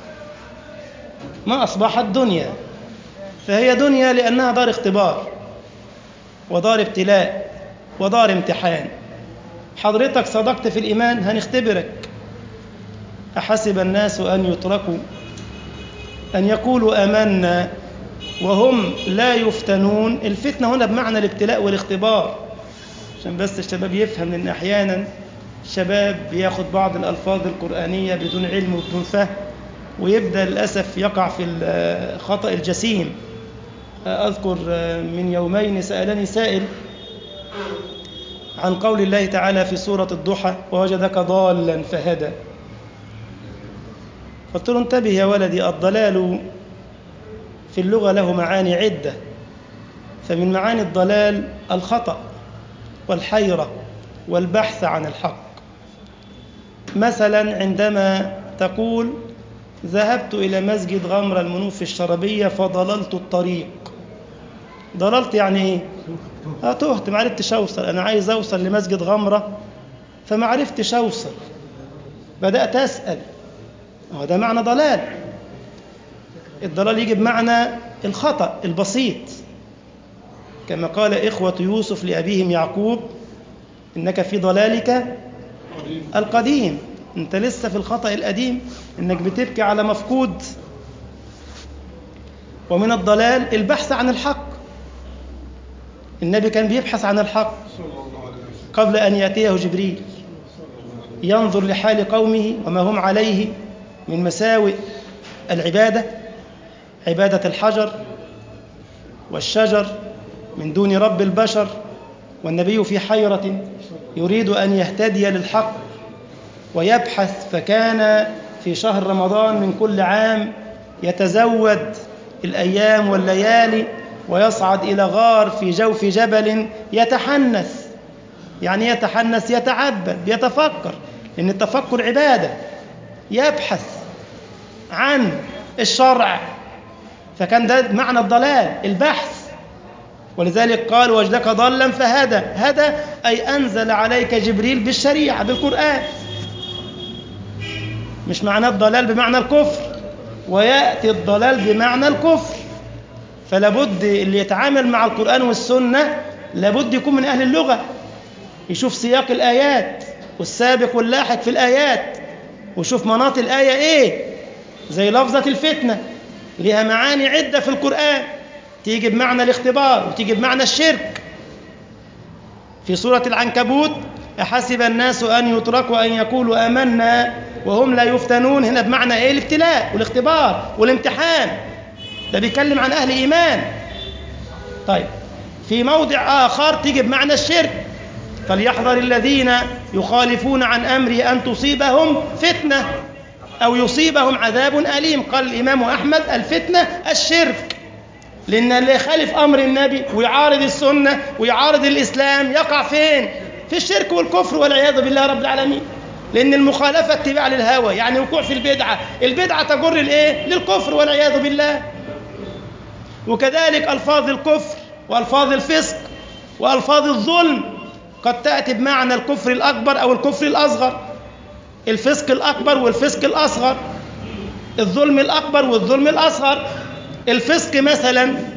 ما أصبحت دنيا فهي دنيا لأنها دار اختبار ودار ابتلاء ودار امتحان. حضرتك صدقت في الإيمان، هنختبرك. أحسب الناس أن يتركوا أن يقولوا آمنا وهم لا يفتنون. الفتنة هنا بمعنى الابتلاء والاختبار، عشان بس الشباب يفهم، لأن أحيانا الشباب بياخد بعض الألفاظ القرآنية بدون علم وبدون فهم، ويبدأ للأسف يقع في الخطأ الجسيم. أذكر من يومين سألني سائل عن قول الله تعالى في سورة الضحى: ووجدك ضالا فهدى. قلت له: انتبه يا ولدي، الضلال في اللغة له معاني عدة، فمن معاني الضلال الخطأ والحيرة والبحث عن الحق. مثلا عندما تقول: ذهبت إلى مسجد غمر المنوف الشربية فضللت الطريق. ضللت يعني إيه؟ آه تهت، ما عرفتش أوصل. أنا عايز أوصل لمسجد غمرة فما عرفتش أوصل، بدأت أسأل. هذا معنى ضلال. الضلال يجي بمعنى الخطأ البسيط، كما قال إخوة يوسف لأبيهم يعقوب: إنك في ضلالك القديم. أنت لسه في الخطأ القديم، إنك بتبكي على مفقود. ومن الضلال البحث عن الحق. النبي كان بيبحث عن الحق قبل أن يأتيه جبريل، ينظر لحال قومه وما هم عليه من مساوئ العبادة، عبادة الحجر والشجر من دون رب البشر، والنبي في حيرة يريد أن يهتدي للحق ويبحث. فكان في شهر رمضان من كل عام يتزود الأيام والليالي ويصعد إلى غار في جوف جبل يتحنث. يعني يتحنث، يتعبد، يتفكر، إن التفكر عبادة. يبحث عن الشرع، فكان ده معنى الضلال، البحث. ولذلك قال: وجدك ضلا فهدى. هدى أي أنزل عليك جبريل بالشريعة، بالقرآن. مش معنى الضلال بمعنى الكفر، ويأتي الضلال بمعنى الكفر. فلابد اللي يتعامل مع القرآن والسنة لابد يكون من أهل اللغة، يشوف سياق الآيات والسابق واللاحق في الآيات، وشوف مناط الآية إيه. زي لفظة الفتنة لها معاني عدة في القرآن، تيجي بمعنى الاختبار وتيجي بمعنى الشرك. في سورة العنكبوت: أحسب الناس أن يتركوا أن يقولوا آمنا وهم لا يفتنون. هنا بمعنى إيه؟ الابتلاء والاختبار والامتحان. ده بيتكلم عن أهل إيمان. طيب في موضع آخر تيجي بمعنى الشرك: فليحذر الذين يخالفون عن أمره أن تصيبهم فتنة أو يصيبهم عذاب أليم. قال الإمام أحمد: الفتنة الشرك، لأن اللي يخالف أمر النبي ويعارض السنة ويعارض الإسلام يقع فين؟ في الشرك والكفر والعياذ بالله رب العالمين. لأن المخالفة اتباع للهوى، يعني وقوع في البدعة. البدعة تجر الإيه؟ للكفر والعياذ بالله. وكذلك ألفاظ الكفر وألفاظ الفسق وألفاظ الظلم قد تأتي بمعنى الكفر الأكبر أو الكفر الأصغر، الفسق الأكبر والفسق الأصغر، الظلم الأكبر والظلم الأصغر. الفسق مثلا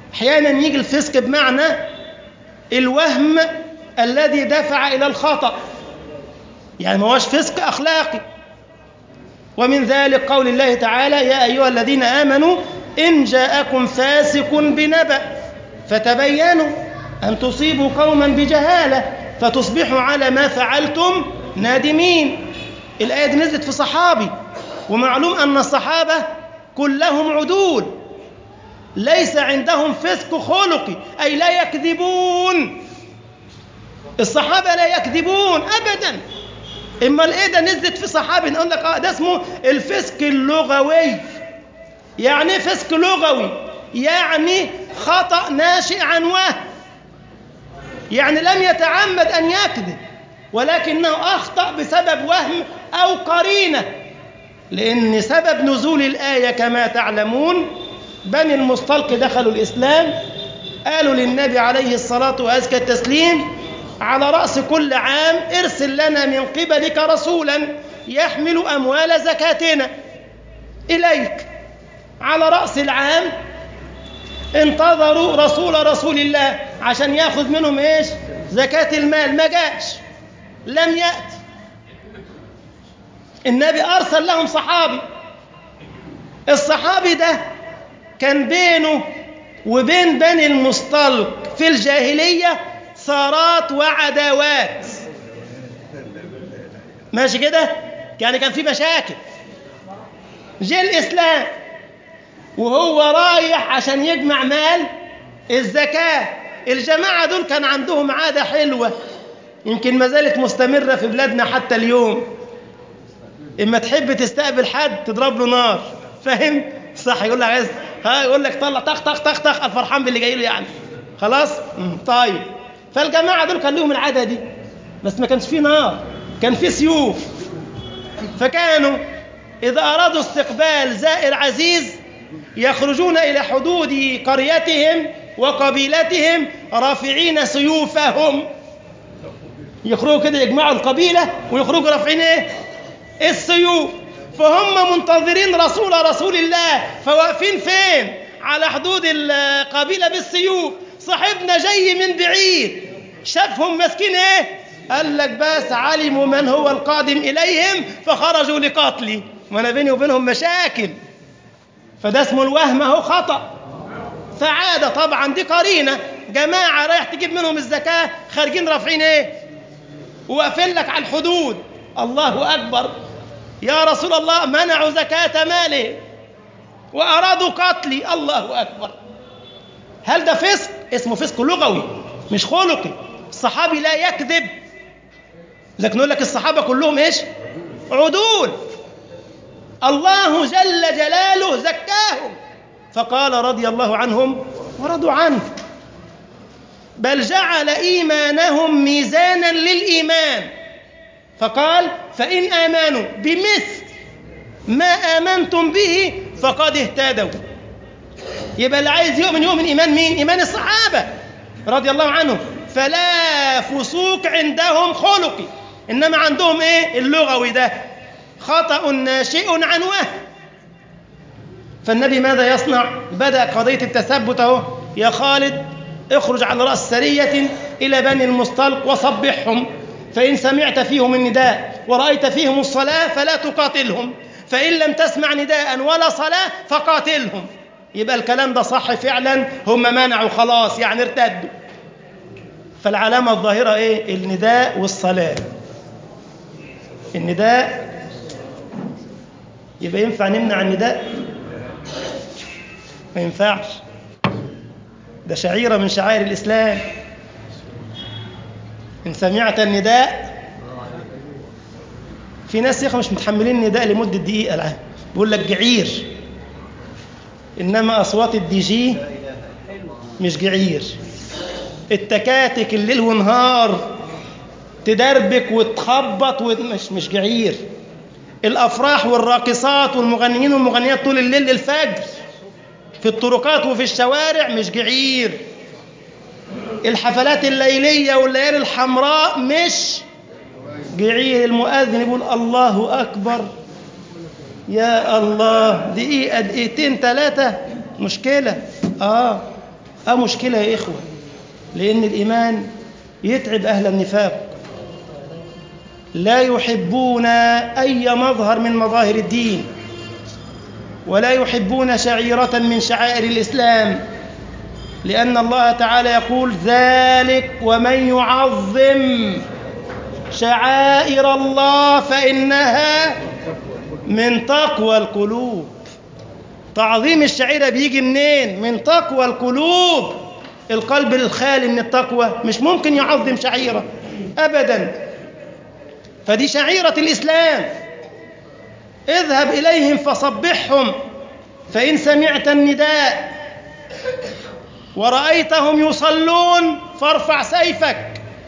أحيانا يجي الفسق بمعنى الوهم الذي دفع إلى الخطأ، يعني ما هوش فسق أخلاقي. ومن ذلك قول الله تعالى: يا أيها الذين آمنوا إن جاءكم فاسق بنبأ فتبينوا أن تصيبوا قوما بجهالة فتصبحوا على ما فعلتم نادمين. الآية دي نزلت في صحابي، ومعلوم أن الصحابة كلهم عدول ليس عندهم فسق خلقي، أي لا يكذبون. الصحابة لا يكذبون أبدا. إما الآية ده نزلت في صحابي نقول لك آه ده اسمه الفسق اللغوي. يعني إيه فسق لغوي؟ يعني خطأ ناشئ عن وهم، يعني لم يتعمد أن يكذب ولكنه أخطأ بسبب وهم أو قرينة. لأن سبب نزول الآية كما تعلمون بني المصطلق دخلوا الإسلام، قالوا للنبي عليه الصلاة وأزكى التسليم: على رأس كل عام ارسل لنا من قبلك رسولا يحمل أموال زكاتنا إليك. على رأس العام انتظروا رسول رسول الله عشان ياخذ منهم ايش؟ زكاة المال. ما جاش، لم يأتي. النبي أرسل لهم صحابي. الصحابي ده كان بينه وبين بني المصطلق في الجاهلية ثارات وعداوات، ماشي كده؟ يعني كان في مشاكل. جاء الإسلام وهو رايح عشان يجمع مال الزكاة. الجماعة دول كان عندهم عادة حلوة يمكن ما زالت مستمرة في بلادنا حتى اليوم: إما تحب تستقبل حد تضرب له نار، فاهم؟ صح؟ يقول لك عايز ها يقول لك طلع طخ طخ طخ طخ الفرحان باللي جاي له يعني خلاص. طيب، فالجماعة دول كان لهم العادة دي، بس ما كانش فيه نار، كان فيه سيوف. فكانوا إذا أرادوا استقبال زائر عزيز يخرجون إلى حدود قريتهم وقبيلتهم رافعين سيوفهم. يخرجوا كده يجمعوا القبيلة ويخرجوا رافعين إيه؟ السيوف. فهم منتظرين رسول رسول الله، فواقفين فين؟ على حدود القبيلة بالسيوف. صاحبنا جاي من بعيد شافهم ماسكين إيه؟ قال لك بس علموا من هو القادم إليهم فخرجوا لقتلي. ما أنا بيني وبينهم مشاكل. فده اسمه الوهم، هو خطأ. فعادة طبعا دي قرينة، جماعة رايح تجيب منهم الزكاة خارجين رافعين ايه؟ وقفين لك على الحدود. الله أكبر، يا رسول الله منعوا زكاة ماله وأرادوا قتلي. الله أكبر. هل ده فسق؟ اسمه فسق لغوي مش خلقي. الصحابي لا يكذب، لكن نقول لك الصحابة كلهم ايش؟ عدول. الله جل جلاله زكاهم فقال رضي الله عنهم ورضوا عنه، بل جعل إيمانهم ميزانا للإيمان فقال: فإن آمنوا بمثل ما آمنتم به فقد اهتدوا. يبقى اللي عايز يؤمن يؤمن إيمان مين؟ إيمان الصحابة رضي الله عنهم. فلا فسوق عندهم خلقي، إنما عندهم إيه؟ اللغوي ده خطأ ناشئ عن وهم. فالنبي ماذا يصنع؟ بدأ قضية التثبت اهو: يا خالد اخرج على رأس سرية إلى بني المصطلق وصبحهم، فإن سمعت فيهم النداء ورأيت فيهم الصلاة فلا تقاتلهم، فإن لم تسمع نداء ولا صلاة فقاتلهم. يبقى الكلام ده صح فعلا، هم منعوا خلاص يعني ارتدوا. فالعلامة الظاهرة ايه؟ النداء والصلاة. النداء يبقى ينفع نمنع النداء؟ ما ينفعش، ده شعيرة من شعائر الإسلام. إن سمعت النداء، في ناس يا أخي مش متحملين النداء لمدة دقيقة الآن بيقول لك جعير، إنما أصوات الدي جي مش جعير. التكاتك الليل ونهار تدربك وتخبط ومش مش جعير. الأفراح والراقصات والمغنيين والمغنيات طول الليل للفجر في الطرقات وفي الشوارع مش جعير. الحفلات الليلية والليالي الحمراء مش جعير. المؤذن يقول الله أكبر، يا الله، دقيقة دقيقتين ثلاثة مشكلة. آه اه مشكلة يا إخوة، لأن الإيمان يتعب أهل النفاق، لا يحبون أي مظهر من مظاهر الدين، ولا يحبون شعيرة من شعائر الإسلام، لأن الله تعالى يقول ذلك ومن يعظم شعائر الله فإنها من تقوى القلوب. تعظيم الشعيرة بيجي منين؟ من تقوى القلوب. القلب الخالي من التقوى مش ممكن يعظم شعيرة أبدا، فدي شعيرة الإسلام. اذهب إليهم فصبحهم، فإن سمعت النداء ورأيتهم يصلون فارفع سيفك،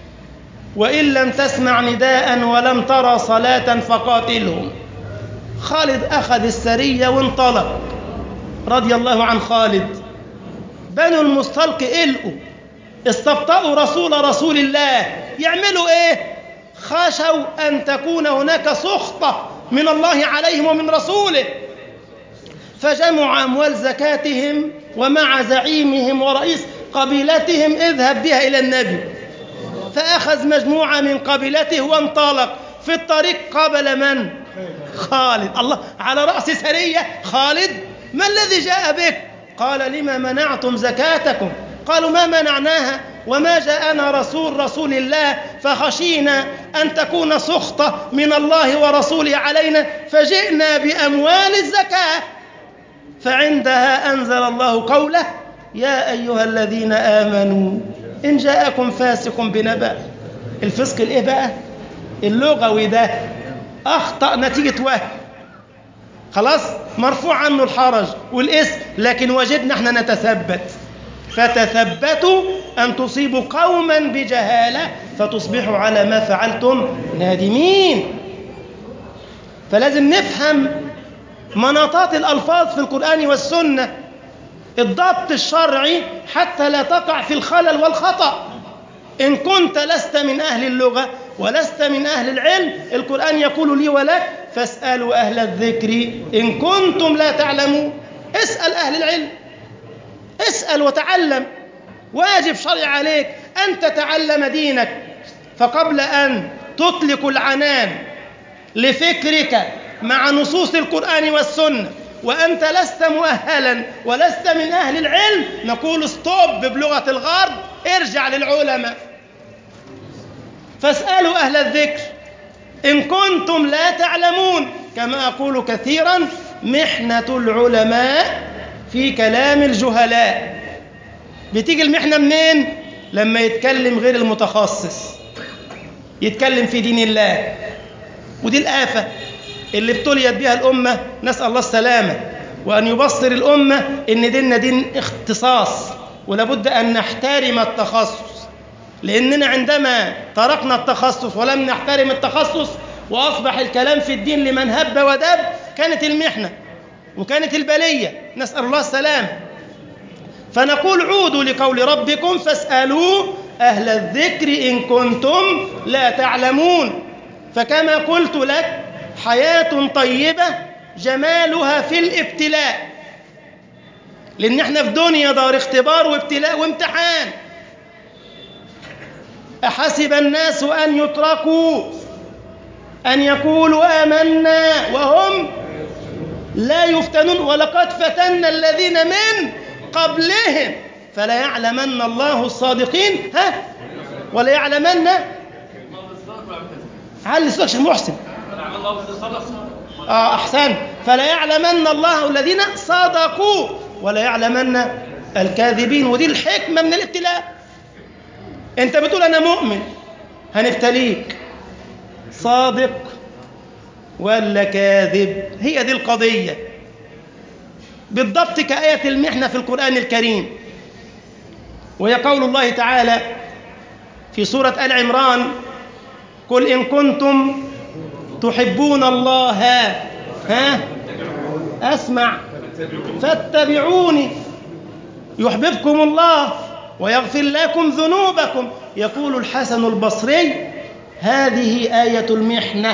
وإن لم تسمع نداء ولم ترى صلاة فقاتلهم. خالد أخذ السرية وانطلق رضي الله عن خالد. بنو المصطلق قلقوا، استبطأوا رسول رسول الله، يعملوا ايه؟ خشوا أن تكون هناك سخطة من الله عليهم ومن رسوله، فجمعوا أموال زكاتهم ومع زعيمهم ورئيس قبيلتهم اذهب بها إلى النبي. فأخذ مجموعة من قبيلته وانطلق. في الطريق قابل من؟ خالد. الله، على رأس سرية خالد. ما الذي جاء بك؟ قال لما منعتم زكاتكم؟ قالوا ما منعناها وما جاءنا رسول رسول الله، فخشينا أن تكون سخطة من الله ورسوله علينا فجئنا بأموال الزكاة. فعندها أنزل الله قوله يا أيها الذين آمنوا إن جاءكم فاسق بنبأ. الفسق الإيه بقى؟ اللغوي ده أخطأ نتيجة وهم، خلاص مرفوع عنه الحرج والاسم، لكن وجدنا احنا نتثبت. فتثبتوا أن تصيبوا قوما بجهالة فتصبحوا على ما فعلتم نادمين. فلازم نفهم مناطات الألفاظ في القرآن والسنة، الضبط الشرعي حتى لا تقع في الخلل والخطأ. إن كنت لست من أهل اللغة ولست من أهل العلم، القرآن يقول لي ولك فاسألوا أهل الذكر إن كنتم لا تعلمون. اسأل أهل العلم، اسأل وتعلم، واجب شرعي عليك أن تتعلم دينك. فقبل أن تطلق العنان لفكرك مع نصوص القرآن والسنة وأنت لست مؤهلا ولست من أهل العلم، نقول ستوب بلغة الغرب، ارجع للعلماء. فاسألوا أهل الذكر إن كنتم لا تعلمون. كما أقول كثيرا محنة العلماء في كلام الجهلاء. بتيجي المحنة منين؟ لما يتكلم غير المتخصص، يتكلم في دين الله. ودي الآفة اللي ابتليت بها الأمة، نسأل الله السلامة، وأن يبصر الأمة إن ديننا دين اختصاص، ولابد أن نحترم التخصص. لأننا عندما تركنا التخصص ولم نحترم التخصص وأصبح الكلام في الدين لمن هب ودب، كانت المحنة وكانت البلية، نسأل الله السلامة. فنقول عودوا لقول ربكم فاسألوا أهل الذكر إن كنتم لا تعلمون. فكما قلت لك حياة طيبة جمالها في الابتلاء، لأن احنا في دنيا دار اختبار وابتلاء وامتحان. أحسب الناس أن يتركوا أن يقولوا آمنا وهم لا يفتنون ولقد فتنا الذين من قبلهم فلا يعلمن الله الصادقين ها ولا يعلمن علي صدق شيخ محسن آه أحسن فلا يعلمن الله الذين صادقوا ولا يعلمن الكاذبين. ودي الحكمة من الابتلاء. أنت بتقول أنا مؤمن، هنبتليك صادق ولا كاذب، هي دي القضية بالضبط كآية المحنة في القرآن الكريم. وهي قول الله تعالى في سورة آل عمران قل إن كنتم تحبون الله ها أسمع فاتبعوني يحببكم الله ويغفر لكم ذنوبكم. يقول الحسن البصري هذه آية المحنة،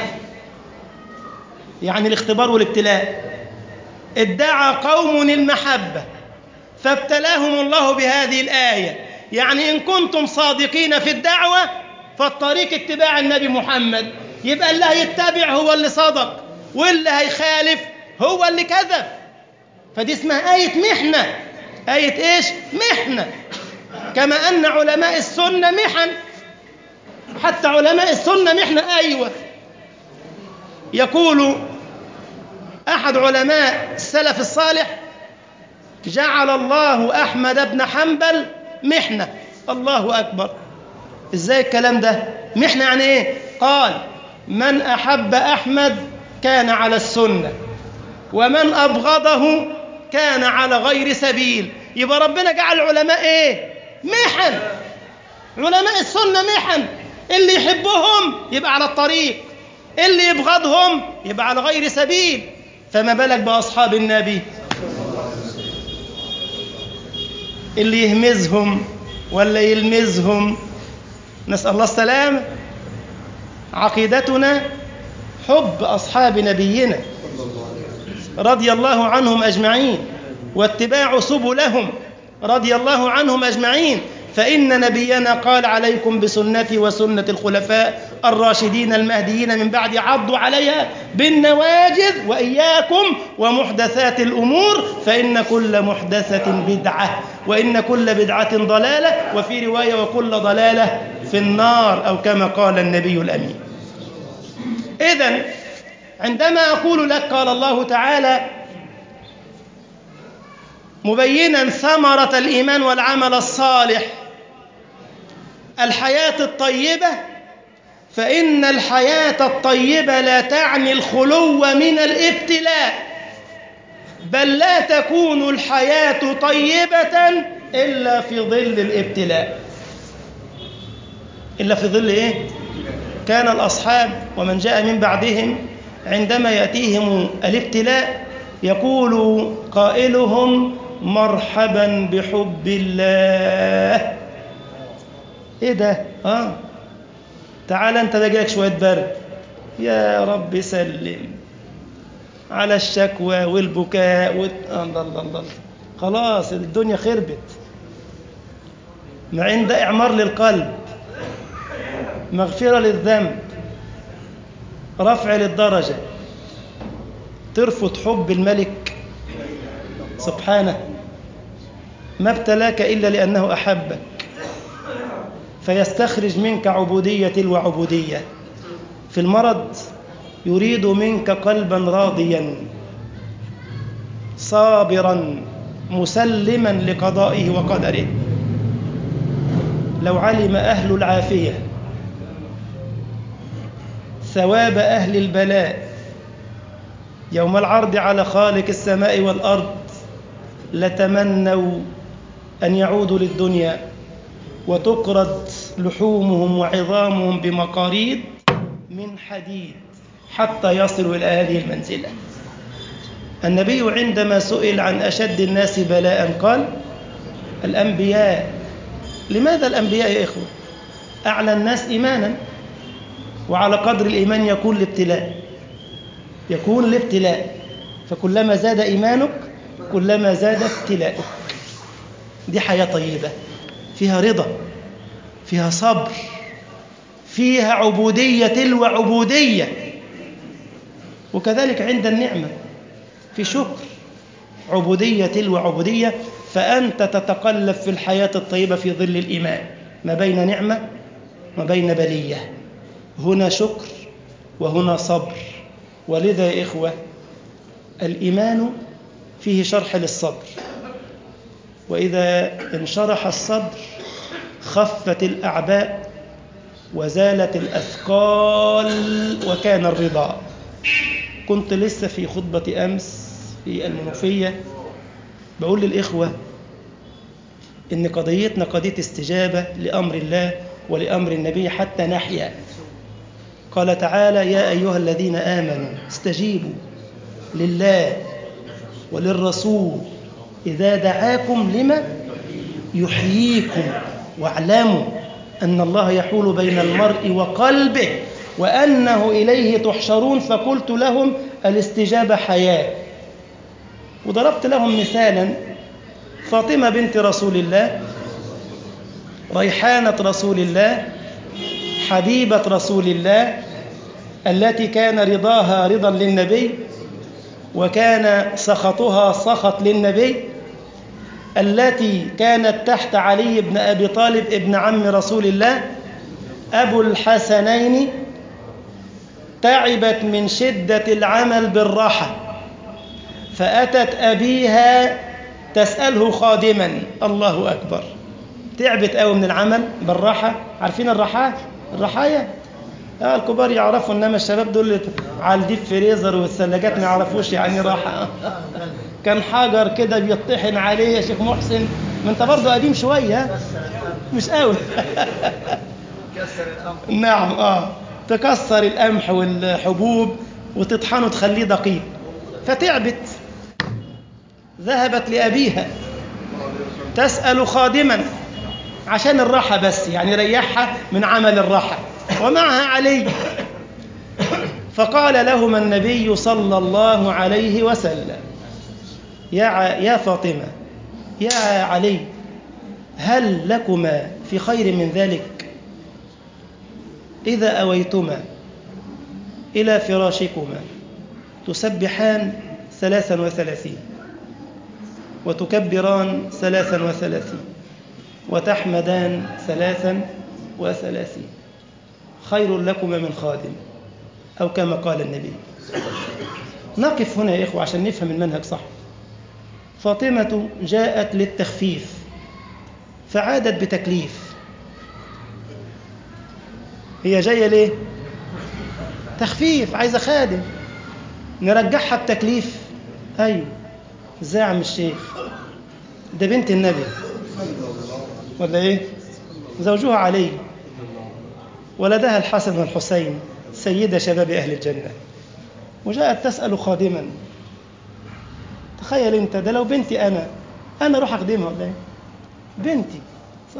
يعني الاختبار والابتلاء. ادعى قوم المحبة فابتلاهم الله بهذه الآية. يعني إن كنتم صادقين في الدعوة فالطريق اتباع النبي محمد، يبقى اللي هيتبع هو اللي صدق، واللي هيخالف هو اللي كذب. فدي اسمها آية محنة. آية إيش؟ محنة. كما أن علماء السنة محن، حتى علماء السنة محنة. أيوة. يقول أحد علماء السلف الصالح: جعل الله أحمد بن حنبل محنة. الله أكبر. إزاي الكلام ده؟ محنة يعني إيه؟ قال: من أحب أحمد كان على السنة، ومن أبغضه كان على غير سبيل. يبقى ربنا جعل العلماء إيه؟ محن. علماء السنة محن، اللي يحبهم يبقى على الطريق، اللي يبغضهم يبقى على غير سبيل. فما بالك بأصحاب النبي؟ اللي يهمزهم ولا يلمزهم، نسأل الله السلامة. عقيدتنا حب أصحاب نبينا رضي الله عنهم أجمعين، واتباع سبلهم رضي الله عنهم أجمعين. فإن نبينا قال: عليكم بسنتي وسنة الخلفاء الراشدين المهديين من بعد، عضوا عليها بالنواجذ، وإياكم ومحدثات الأمور، فإن كل محدثة بدعة، وإن كل بدعة ضلالة، وفي رواية: وكل ضلالة في النار، أو كما قال النبي الأمين. إذن عندما أقول لك قال الله تعالى مبينا ثمرة الإيمان والعمل الصالح، الحياة الطيبة، فإن الحياة الطيبة لا تعني الخلو من الابتلاء، بل لا تكون الحياة طيبة إلا في ظل الابتلاء. إلا في ظل إيه؟ كان الأصحاب ومن جاء من بعدهم عندما يأتيهم الابتلاء يقول قائلهم: مرحبا بحب الله. ايه ده؟ اه تعال انت بقى لك شويه برد، يا رب سلم على الشكوى والبكاء وال... الله الله الله، خلاص الدنيا خربت. ما عند اعمار للقلب، مغفره للذنب، رفع للدرجه، ترفض حب الملك سبحانه. ما ابتلاك إلا لأنه أحبك، فيستخرج منك عبودية وعبودية. في المرض يريد منك قلبا راضيا صابرا مسلما لقضائه وقدره. لو علم أهل العافية ثواب أهل البلاء يوم العرض على خالق السماء والأرض لتمنوا أن يعودوا للدنيا وتقرض لحومهم وعظامهم بمقاريض من حديد حتى يصلوا إلى هذه المنزلة. النبي عندما سئل عن أشد الناس بلاء قال: الأنبياء. لماذا الأنبياء يا إخوة؟ أعلى الناس إيمانا، وعلى قدر الإيمان يكون الابتلاء، يكون الابتلاء، فكلما زاد إيمانك كلما زاد ابتلاءك. دي حياة طيبة فيها رضا، فيها صبر، فيها عبودية تلو عبودية. وكذلك عند النعمة في شكر، عبودية تلو عبودية. فأنت تتقلب في الحياة الطيبة في ظل الإيمان ما بين نعمة وما بين بلية، هنا شكر وهنا صبر. ولذا يا إخوة الإيمان فيه شرح للصبر، وإذا انشرح الصدر خفت الأعباء وزالت الأثقال وكان الرضا. كنت لسه في خطبة أمس في المنوفية بقول للإخوة إن قضيتنا قضية استجابة لأمر الله ولأمر النبي حتى نحيا. قال تعالى: يا أيها الذين آمنوا استجيبوا لله وللرسول إذا دعاكم لما يحييكم واعلموا أن الله يحول بين المرء وقلبه وأنه إليه تحشرون. فقلت لهم الاستجابة حياة، وضربت لهم مثالا فاطمة بنت رسول الله، ريحانة رسول الله، حبيبة رسول الله، التي كان رضاها رضا للنبي وكان سخطها سخط للنبي، التي كانت تحت علي بن أبي طالب ابن عم رسول الله، أبو الحسنين، تعبت من شدة العمل بالراحة فأتت أبيها تسأله خادما. الله أكبر، تعبت قوي من العمل بالراحة. عارفين الراحة؟ الرحاية آه الكبار يعرفوا، إنما الشباب دول على الديب فريزر والثلاجات ما يعرفوش يعني راحة. كان حجر كده بيطحن عليه يا شيخ محسن، ما انت برضه قديم شوية مش قوي. نعم اه تكسر القمح والحبوب وتطحنه تخليه دقيق. فتعبت، ذهبت لأبيها تسأل خادما عشان الراحة بس، يعني ريحها من عمل الراحة، ومعها علي. فقال لهما النبي صلى الله عليه وسلم: يا ع... يا فاطمة، يا علي، هل لكما في خير من ذلك إذا أويتما إلى فراشكما تسبحان ثلاثا وثلاثين وتكبران ثلاثا وثلاثين وتحمدان ثلاثا وثلاثين، خير لكما من خادم، أو كما قال النبي. نقف هنا يا إخوة عشان نفهم المنهج صح. فاطمة جاءت للتخفيف فعادت بتكليف. هي جاية ليه؟ تخفيف، عايزة خادم، نرجعها بتكليف. أيوه، ازاي يا عم الشيخ؟ ده بنت النبي ولا ايه؟ زوجها علي، ولدها الحسن والحسين سيدة شباب أهل الجنة، وجاءت تسأل خادما. تخيل انت، ده لو بنتي أنا أنا أروح أخدمها ولا ايه؟ بنتي صح؟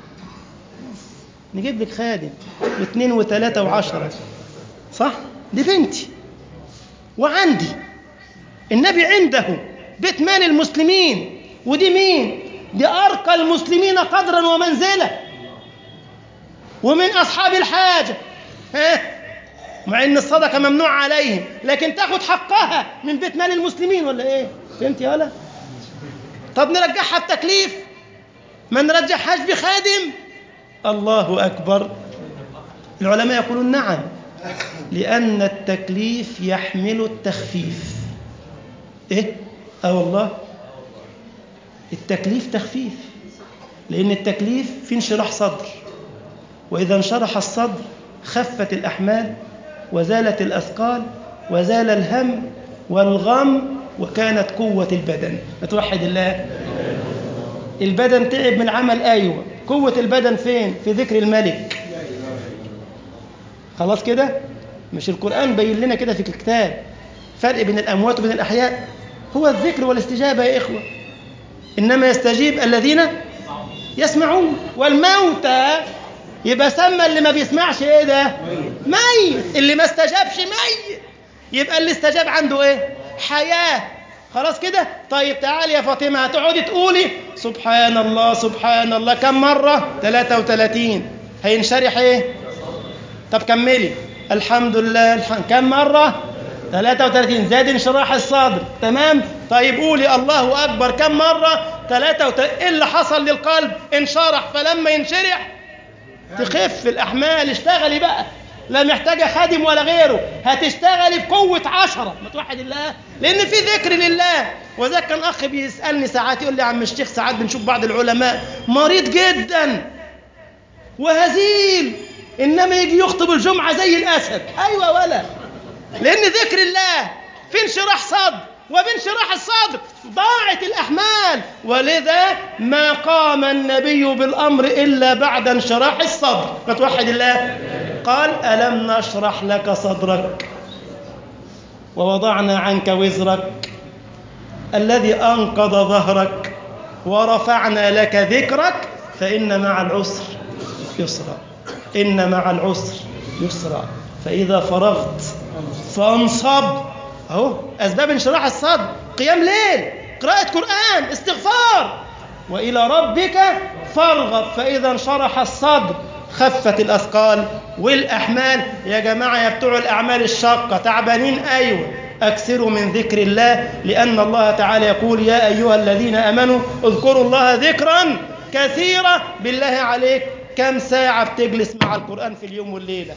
نجيب لك خادم واثنين وثلاثة وعشرة صح؟ دي بنتي وعندي النبي عنده بيت مال المسلمين، ودي مين؟ دي أرقى المسلمين قدرا ومنزلة ومن أصحاب الحاجة، ها؟ مع إن الصدقة ممنوع عليهم، لكن تاخد حقها من بيت مال المسلمين ولا إيه؟ فهمت يا ولا؟ طب نرجعها بتكليف، ما نرجعهاش بخادم. الله أكبر. العلماء يقولون نعم، لأن التكليف يحمل التخفيف. إيه؟ آه والله التكليف تخفيف، لأن التكليف في انشراح صدر، وإذا انشرح الصدر خفت الأحمال وزالت الأثقال وزال الهم والغم، وكانت قوة البدن. نتوحد الله. البدن تعب من العمل، أيوة، قوة البدن فين؟ في ذكر الملك. خلاص كده؟ مش القرآن بين لنا كده في الكتاب فرق بين الأموات وبين الأحياء؟ هو الذكر والاستجابة يا إخوة. إنما يستجيب الذين يسمعون، والموتى يبقى سمى اللي ما بيسمعش إيه ده؟ ميت. اللي ما استجابش ميت، يبقى اللي استجاب عنده إيه؟ حياة. خلاص كده؟ طيب تعالي يا فاطمة، هتقعدي تقولي سبحان الله سبحان الله كم مرة؟ ثلاثة وثلاثين. هينشرح إيه؟ طب كملي الحمد لله الحمد. كم مرة؟ ثلاثة وثلاثين. زاد انشراح الصدر، تمام. طيب قولي الله أكبر كم مرة؟ ثلاثة وثلاثين. إيه اللي حصل للقلب؟ انشرح، فلما ينشرح تخف الأحمال. اشتغلي بقى، لا محتاجة خادم ولا غيره، هتشتغلي بقوة عشرة. ما توحد الله، لأن في ذكر لله. وذا كان أخ بيسألني ساعات يقول لي يا عم الشيخ، ساعات بنشوف بعض العلماء مريض جدا وهزيل، إنما يجي يخطب الجمعة زي الأسد. أيوة ولا، لأن ذكر الله في انشراح صدر، وبانشراح الصدر ضاعت الأحمال. ولذا ما قام النبي بالأمر إلا بعد انشراح الصدر. فتوحد الله. قال ألم نشرح لك صدرك ووضعنا عنك وزرك الذي أنقض ظهرك ورفعنا لك ذكرك فإن مع العسر يسرا، إن مع العسر يسرا، فإذا فرغت فانصب. أهو أسباب انشراح الصدر: قيام ليل، قراءة قرآن، استغفار. وإلى ربك فارغب فإذا انشرح الصدر خفت الأثقال والأحمال. يا جماعة يا بتوع الأعمال الشاقة تعبانين، أيوة، أكثروا من ذكر الله، لأن الله تعالى يقول يا أيها الذين آمنوا اذكروا الله ذكرا كثيرا. بالله عليك كم ساعة بتجلس مع القرآن في اليوم والليلة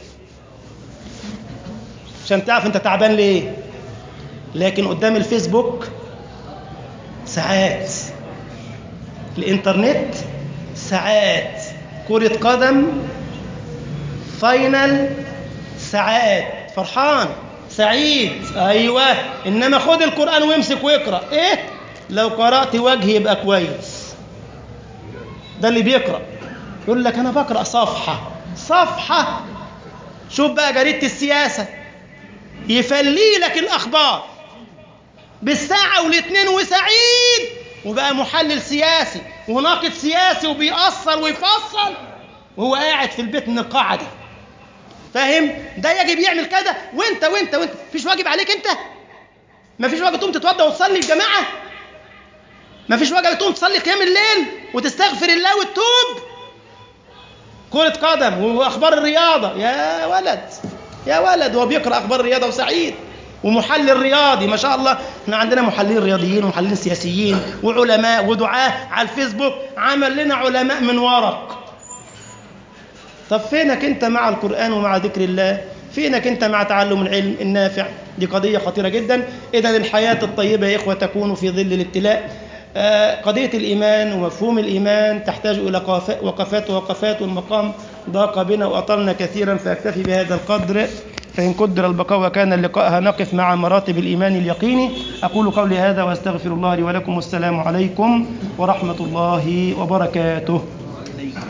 عشان تعرف أنت تعبان ليه؟ لكن قدام الفيسبوك ساعات، الإنترنت ساعات، كرة قدم فاينل ساعات، فرحان سعيد، أيوة. إنما خد القرآن وامسك واقرأ. إيه؟ لو قرأت وجهي يبقى كويس. ده اللي بيقرأ يقول لك أنا بقرأ صفحة صفحة. شوف بقى جريدة السياسة يفلي لك الأخبار بالساعة والاثنين وسعيد، وبقى محلل سياسي وناقد سياسي وبيأثر ويفصل وهو قاعد في البيت من القاعدة. فاهم؟ ده يجب يعمل كده. وانت وانت وانت مفيش واجب عليك؟ انت مفيش واجب تقوم تتوضى وتصلي الجماعة؟ مفيش واجب تقوم تصلي قيام الليل وتستغفر الله وتتوب؟ كرة قدم واخبار الرياضة، يا ولد يا ولد، هو بيقرأ اخبار الرياضة وسعيد ومحلل رياضي ما شاء الله. احنا عندنا محللين رياضيين ومحللين سياسيين وعلماء ودعاة على الفيسبوك، عمل لنا علماء من ورق. طب فينك انت مع القرآن ومع ذكر الله؟ فينك انت مع تعلم العلم النافع؟ دي قضية خطيرة جدا. إذن الحياة الطيبة يا إخوة تكون في ظل الابتلاء. آه قضية الإيمان ومفهوم الإيمان تحتاج إلى وقفات ووقفات، والمقام ضاق بنا وأطلنا كثيرا، فأكتفي بهذا القدر. فإن قدر البقاء وكان اللقاء نقف مع مراتب الإيمان اليقيني. أقول قولي هذا وأستغفر الله لي ولكم، والسلام عليكم ورحمة الله وبركاته.